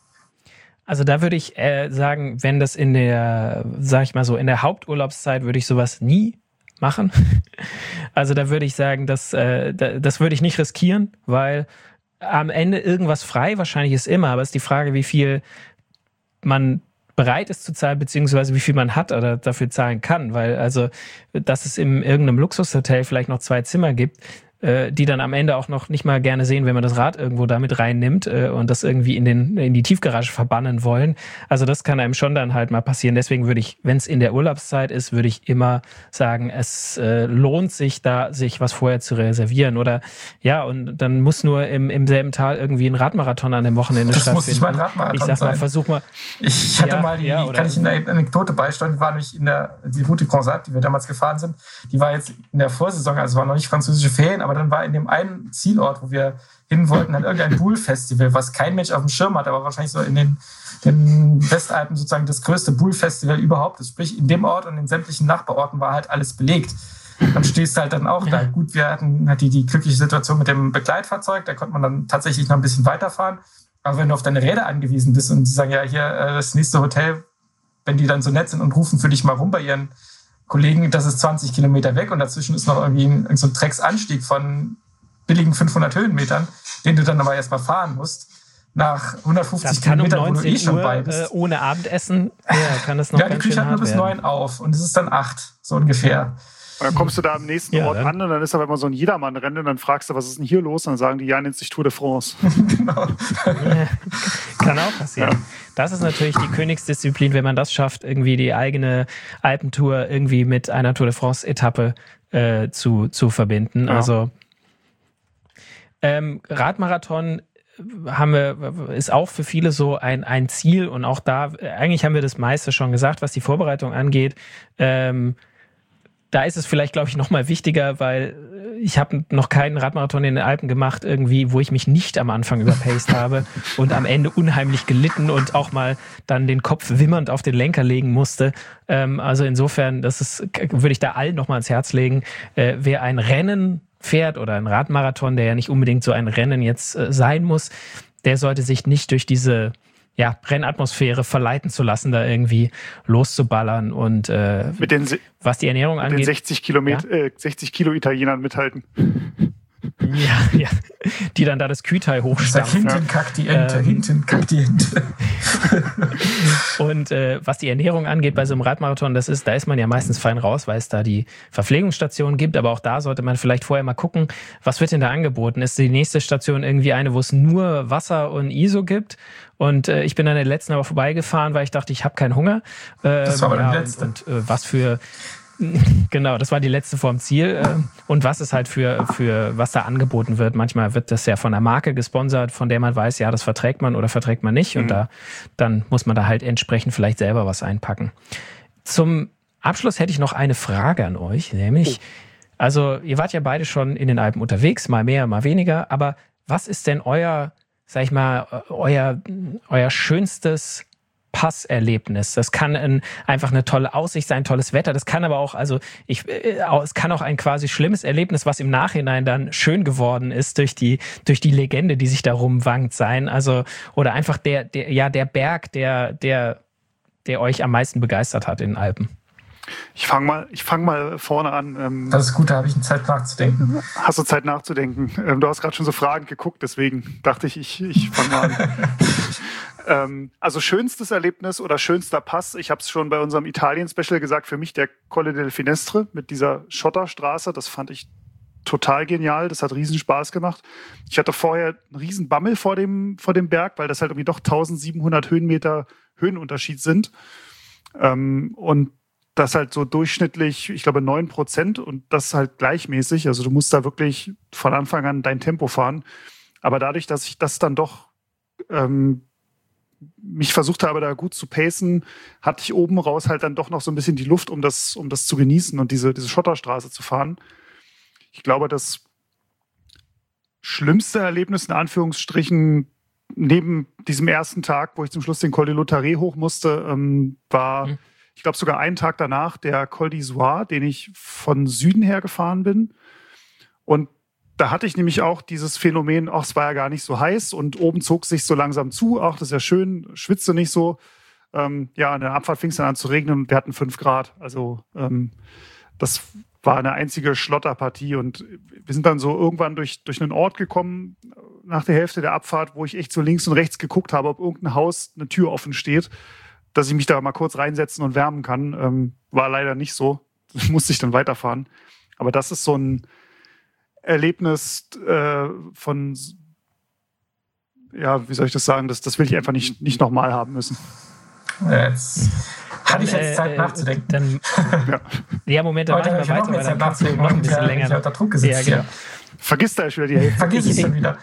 Also da würde ich sagen, wenn das in der, sag ich mal so, in der Haupturlaubszeit würde ich sowas nie machen. Also da würde ich sagen, das würde ich nicht riskieren, weil am Ende irgendwas frei wahrscheinlich ist immer, aber es ist die Frage, wie viel man bereit ist zu zahlen, beziehungsweise wie viel man hat oder dafür zahlen kann, weil also, dass es in irgendeinem Luxushotel vielleicht noch 2 Zimmer gibt, die dann am Ende auch noch nicht mal gerne sehen, wenn man das Rad irgendwo damit reinnimmt und das irgendwie in die Tiefgarage verbannen wollen. Also das kann einem schon dann halt mal passieren. Deswegen würde ich, wenn es in der Urlaubszeit ist, würde ich immer sagen, es lohnt sich da, sich was vorher zu reservieren. Oder ja, und dann muss nur im selben Tal irgendwie ein Radmarathon an dem Wochenende stattfinden. Das muss nicht mal ein Radmarathon sein. Ich sag mal, versuch mal. Ich hatte mal kann ich in der Anekdote beisteuern, die war nämlich die Route Grand Alpes, die wir damals gefahren sind, die war jetzt in der Vorsaison, also waren noch nicht französische Ferien, aber dann war in dem einen Zielort, wo wir hin wollten, dann irgendein Bull-Festival, was kein Mensch auf dem Schirm hat, aber wahrscheinlich so in den Westalpen sozusagen das größte Bull-Festival überhaupt ist. Sprich, in dem Ort und in sämtlichen Nachbarorten war halt alles belegt. Dann stehst du halt dann auch da. Gut, wir hatten halt die glückliche Situation mit dem Begleitfahrzeug, da konnte man dann tatsächlich noch ein bisschen weiterfahren. Aber wenn du auf deine Räder angewiesen bist und sie sagen, ja, hier das nächste Hotel, wenn die dann so nett sind und rufen für dich mal rum bei ihren Kollegen, das ist 20 Kilometer weg und dazwischen ist noch irgendwie so ein Drecksanstieg von billigen 500 Höhenmetern, den du dann aber erstmal fahren musst. Nach 150 Kilometern, wo du schon bei bist. Ohne Abendessen kann das noch ganz schön hart werden. Ja, die Küche hat nur bis 9 auf und es ist dann 8, so ungefähr. Und dann kommst du da am nächsten Ort an und dann ist aber immer so ein Jedermann-Rennen und dann fragst du, was ist denn hier los? Und dann sagen die, ja, nennt sich Tour de France. Genau. Kann auch passieren. Ja. Das ist natürlich die Königsdisziplin, wenn man das schafft, irgendwie die eigene Alpentour irgendwie mit einer Tour de France-Etappe zu verbinden. Ja. Also Radmarathon ist auch für viele so ein Ziel und auch da, eigentlich haben wir das meiste schon gesagt, was die Vorbereitung angeht. da ist es vielleicht, glaube ich, noch mal wichtiger, weil ich habe noch keinen Radmarathon in den Alpen gemacht, irgendwie, wo ich mich nicht am Anfang überpaced habe und am Ende unheimlich gelitten und auch mal dann den Kopf wimmernd auf den Lenker legen musste. Also insofern, würde ich da allen noch mal ans Herz legen, wer ein Rennen fährt oder ein Radmarathon, der ja nicht unbedingt so ein Rennen jetzt sein muss, der sollte sich nicht durch diese Rennatmosphäre verleiten zu lassen, da irgendwie loszuballern und was die Ernährung angeht. Mit den 60 Kilo Italienern mithalten. Ja, die dann da das Kühlteil hochstampfen. Hinten kackt die Ente. Und was die Ernährung angeht bei so einem Radmarathon, da ist man ja meistens fein raus, weil es da die Verpflegungsstationen gibt, aber auch da sollte man vielleicht vorher mal gucken, was wird denn da angeboten? Ist die nächste Station irgendwie eine, wo es nur Wasser und ISO gibt? Und ich bin dann in der letzten aber vorbeigefahren, weil ich dachte, ich habe keinen Hunger. Das war aber die letzte. Und was für... Genau, das war die letzte vorm Ziel. Und was ist halt für was da angeboten wird. Manchmal wird das ja von einer Marke gesponsert, von der man weiß, ja, das verträgt man oder verträgt man nicht. Und dann muss man da halt entsprechend vielleicht selber was einpacken. Zum Abschluss hätte ich noch eine Frage an euch, nämlich, also ihr wart ja beide schon in den Alpen unterwegs, mal mehr, mal weniger, aber was ist denn euer schönstes Passerlebnis? Das kann einfach eine tolle Aussicht sein, tolles Wetter. Das kann aber auch, es kann auch ein quasi schlimmes Erlebnis, was im Nachhinein dann schön geworden ist durch die Legende, die sich darum wankt, sein. Also, oder einfach der Berg, der euch am meisten begeistert hat in den Alpen. Ich fang mal vorne an. Das ist gut, da habe ich Zeit nachzudenken. Hast du Zeit nachzudenken? Du hast gerade schon so Fragen geguckt, deswegen dachte ich fange mal an. Also schönstes Erlebnis oder schönster Pass, ich habe es schon bei unserem Italien-Special gesagt, für mich der Colle del Finestre mit dieser Schotterstraße, das fand ich total genial, das hat riesen Spaß gemacht. Ich hatte vorher einen riesen Bammel vor dem Berg, weil das halt irgendwie doch 1700 Höhenmeter Höhenunterschied sind. Und das halt so durchschnittlich, ich glaube 9% und das halt gleichmäßig. Also du musst da wirklich von Anfang an dein Tempo fahren. Aber dadurch, dass ich das dann doch mich versucht habe, da gut zu pacen, hatte ich oben raus halt dann doch noch so ein bisschen die Luft, um das zu genießen und diese Schotterstraße zu fahren. Ich glaube, das schlimmste Erlebnis in Anführungsstrichen neben diesem ersten Tag, wo ich zum Schluss den Col de Lautaret hoch musste, war, ich glaube sogar einen Tag danach, der Col d'Izoard, den ich von Süden her gefahren bin. Und da hatte ich nämlich auch dieses Phänomen, es war ja gar nicht so heiß und oben zog es sich so langsam zu. Das ist ja schön, schwitzte nicht so. In der Abfahrt fing es dann an zu regnen und wir hatten 5 Grad. Also das war eine einzige Schlotterpartie und wir sind dann so irgendwann durch einen Ort gekommen nach der Hälfte der Abfahrt, wo ich echt so links und rechts geguckt habe, ob irgendein Haus, eine Tür offen steht, dass ich mich da mal kurz reinsetzen und wärmen kann. War leider nicht so. Das musste ich dann weiterfahren. Aber das ist so ein Erlebnis von, wie soll ich das sagen, das will ich einfach nicht nochmal haben müssen. Jetzt hatte ich jetzt Zeit nachzudenken. Moment, dann mach ich mal weiter, weil dann kannst du noch ein bisschen länger. Ich unter Druck gesetzt. Ja, genau. Vergiss da schon wieder die Hälfte. Vergiss es schon wieder.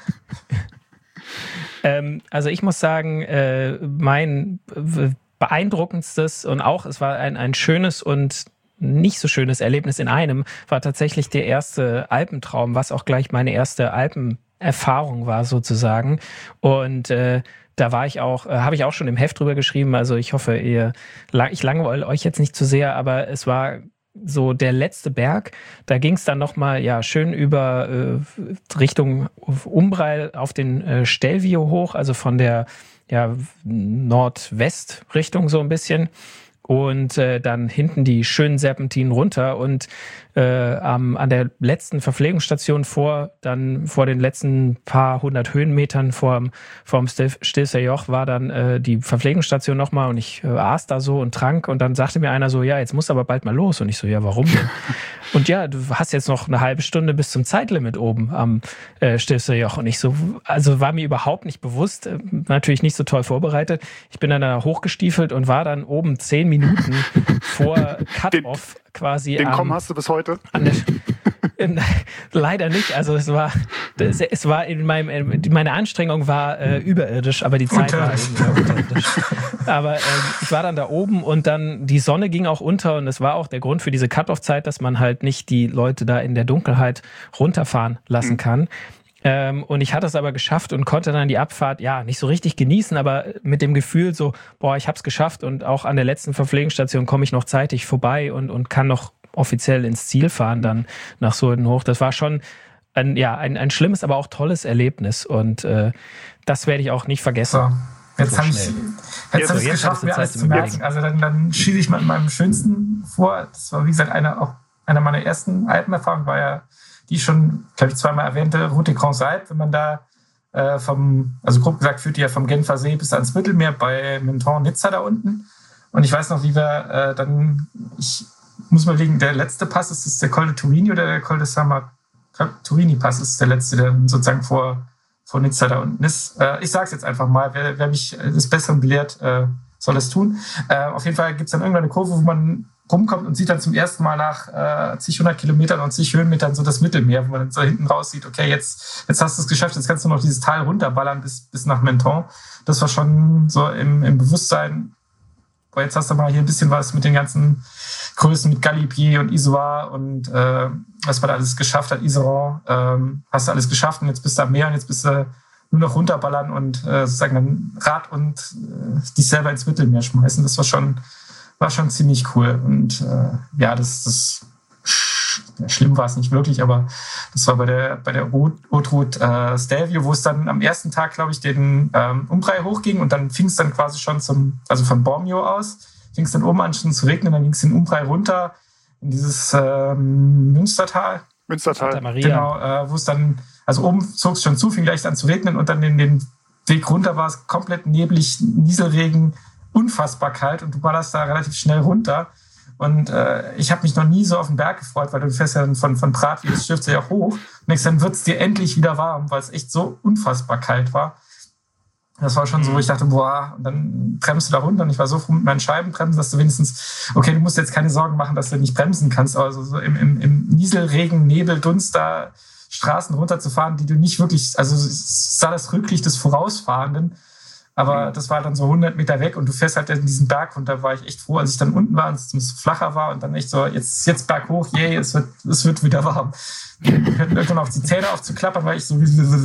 Also ich muss sagen, mein beeindruckendstes und auch, es war ein schönes und nicht so schönes Erlebnis in einem, war tatsächlich der erste Alpentraum, was auch gleich meine erste Alpenerfahrung war sozusagen. Und da war ich auch, habe ich auch schon im Heft drüber geschrieben, also ich hoffe, ich langweile euch jetzt nicht zu sehr, aber es war so der letzte Berg, da ging es dann nochmal schön über Richtung Umbral auf den Stelvio hoch, also von der Nordwestrichtung so ein bisschen. Und dann hinten die schönen Serpentinen runter und an der letzten Verpflegungsstation vor den letzten paar 100 Höhenmetern vorm Stilfser Joch war dann die Verpflegungsstation nochmal und ich aß da so und trank und dann sagte mir einer so, jetzt musst du aber bald mal los und ich so, warum denn? Und du hast jetzt noch eine halbe Stunde bis zum Zeitlimit oben am Stilfser Joch und ich so, also war mir überhaupt nicht bewusst, natürlich nicht so toll vorbereitet. Ich bin dann da hochgestiefelt und war dann oben 10 Minuten vor Cut-Off quasi. Den Komm hast du bis heute? Leider nicht. Also es war meine Anstrengung war überirdisch, aber die Zeit war eben unterirdisch. Aber ich war dann da oben und dann die Sonne ging auch unter und es war auch der Grund für diese Cut-Off-Zeit, dass man halt nicht die Leute da in der Dunkelheit runterfahren lassen kann. Und ich hatte es aber geschafft und konnte dann die Abfahrt, ja, nicht so richtig genießen, aber mit dem Gefühl so, boah, ich hab's geschafft und auch an der letzten Verpflegungsstation komme ich noch zeitig vorbei und kann noch offiziell ins Ziel fahren dann nach Suldenhoch. Das war schon ein schlimmes, aber auch tolles Erlebnis und das werde ich auch nicht vergessen. So, jetzt habe ich es geschafft, mir alles zu merken. Also dann schieße ich mal in meinem Schönsten vor. Das war, wie gesagt, einer meiner ersten Alpenerfahrungen, war ja die schon, glaube ich, zweimal erwähnte Route Grand Alpes. Wenn man da also grob gesagt, führt die ja vom Genfer See bis ans Mittelmeer bei Menton, Nizza da unten. Und ich weiß noch, wie wir ich muss mal überlegen, der letzte Pass, ist das der Col de Turini oder der Col de Turini-Pass ist der letzte, der sozusagen vor Nizza da unten ist. Ich sage es jetzt einfach mal, wer mich des Besseren belehrt, soll es tun. Auf jeden Fall gibt es dann irgendwann eine Kurve, wo man rumkommt und sieht dann zum ersten Mal nach zig 100 Kilometern und zig Höhenmetern so das Mittelmeer, wo man dann so hinten raus sieht, okay, jetzt hast du es geschafft, jetzt kannst du noch dieses Tal runterballern bis nach Menton. Das war schon so im Bewusstsein, boah, jetzt hast du mal hier ein bisschen was mit den ganzen Größen, mit Galibier und Isoire und was man da alles geschafft hat, Iseron, hast du alles geschafft und jetzt bist du am Meer und jetzt bist du nur noch runterballern und sozusagen dann Rad und dich selber ins Mittelmeer schmeißen. Das war schon ziemlich cool. Und das schlimm war es nicht wirklich, aber das war bei der Haute Route Stelvio, wo es dann am ersten Tag, glaube ich, den Umbrei hochging und dann fing es dann quasi schon also von Bormio aus, fing es dann oben an schon zu regnen, dann ging es den Umbrei runter in dieses Münstertal. Santa Maria. Genau, wo es dann, also oben zog es schon zu, fing gleich an zu regnen und dann den Weg runter war es komplett neblig, Nieselregen, unfassbar kalt und du ballerst da relativ schnell runter. Und ich habe mich noch nie so auf den Berg gefreut, weil du fährst ja von Prat, wie das Schiff ja hoch. Und denkst, dann wird es dir endlich wieder warm, weil es echt so unfassbar kalt war. Das war schon so, wo ich dachte, boah, und dann bremst du da runter und ich war so froh mit meinen Scheibenbremsen, dass du wenigstens, okay, du musst jetzt keine Sorgen machen, dass du nicht bremsen kannst, aber so im Nieselregen, Nebel, Dunst da Straßen runterzufahren, die du nicht wirklich, also es sah das Rücklicht des Vorausfahrenden, aber das war dann so 100 Meter weg und du fährst halt in diesen Berg und da war ich echt froh, als ich dann unten war und es flacher war und dann echt so, jetzt Berg hoch, es wird wieder warm. Wir hatten irgendwann auf die Zähne aufzuklappern, weil ich so,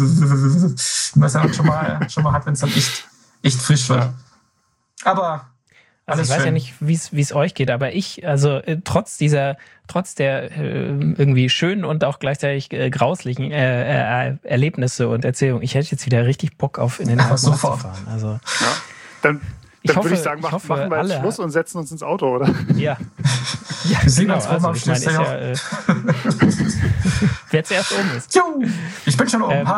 was er schon mal hat, wenn es dann echt frisch wird. Aber also ich weiß ja nicht, wie es euch geht, aber ich, also trotz der irgendwie schönen und auch gleichzeitig grauslichen Erlebnisse und Erzählungen, ich hätte jetzt wieder richtig Bock auf in den Alpen zu fahren. Also, Dann würde ich sagen, machen wir jetzt Schluss und setzen uns ins Auto, oder? Ja. Wir sehen uns oben am Schluss. Wer zuerst oben ist. Ich bin schon oben.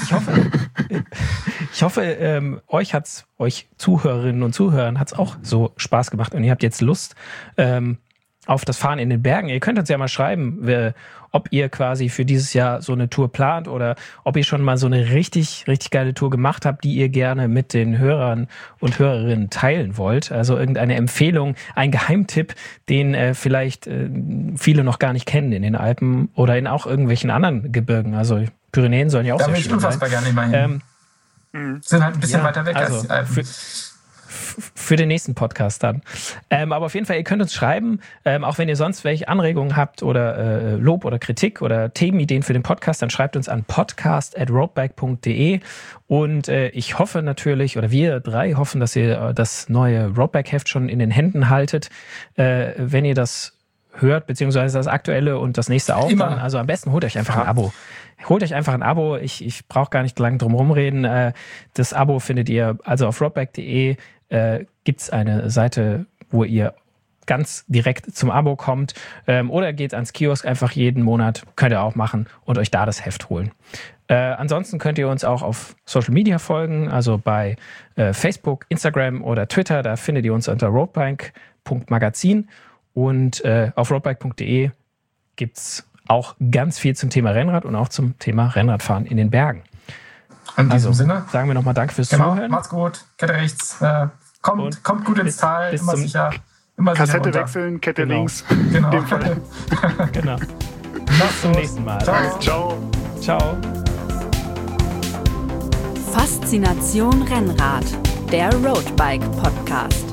Ich hoffe, euch Zuhörerinnen und Zuhörern hat's auch so Spaß gemacht und ihr habt jetzt Lust auf das Fahren in den Bergen. Ihr könnt uns ja mal schreiben, ob ihr quasi für dieses Jahr so eine Tour plant oder ob ihr schon mal so eine richtig, richtig geile Tour gemacht habt, die ihr gerne mit den Hörern und Hörerinnen teilen wollt. Also irgendeine Empfehlung, ein Geheimtipp, den vielleicht viele noch gar nicht kennen in den Alpen oder in auch irgendwelchen anderen Gebirgen. Also Pyrenäen sollen ja auch sehr schön sein. Da möchte ich unfassbar gerne immerhin. Sind halt ein bisschen weiter weg als die Alpen. Für den nächsten Podcast dann. Aber auf jeden Fall, ihr könnt uns schreiben, auch wenn ihr sonst welche Anregungen habt oder Lob oder Kritik oder Themenideen für den Podcast, dann schreibt uns an podcast@roadbike.de und ich hoffe natürlich, oder wir drei hoffen, dass ihr das neue Roadbike-Heft schon in den Händen haltet, wenn ihr das hört, beziehungsweise das aktuelle und das nächste auch. Dann, also am besten holt euch einfach ein Abo. Holt euch einfach ein Abo. Ich brauche gar nicht lange drum rumreden. Das Abo findet ihr also auf roadbike.de. Gibt's eine Seite, wo ihr ganz direkt zum Abo kommt oder geht ans Kiosk einfach jeden Monat, könnt ihr auch machen und euch da das Heft holen. Ansonsten könnt ihr uns auch auf Social Media folgen, also bei Facebook, Instagram oder Twitter, da findet ihr uns unter roadbike.magazin und auf roadbike.de gibt's auch ganz viel zum Thema Rennrad und auch zum Thema Rennradfahren in den Bergen. In diesem Sinne sagen wir nochmal Danke fürs Zuhören. Macht's gut, Kette rechts, kommt gut ins Tal, immer sicher. Kassette wechseln, Kette links. Genau. Genau. Bis zum nächsten Mal. Ciao. Ciao. Faszination Rennrad, der Roadbike Podcast.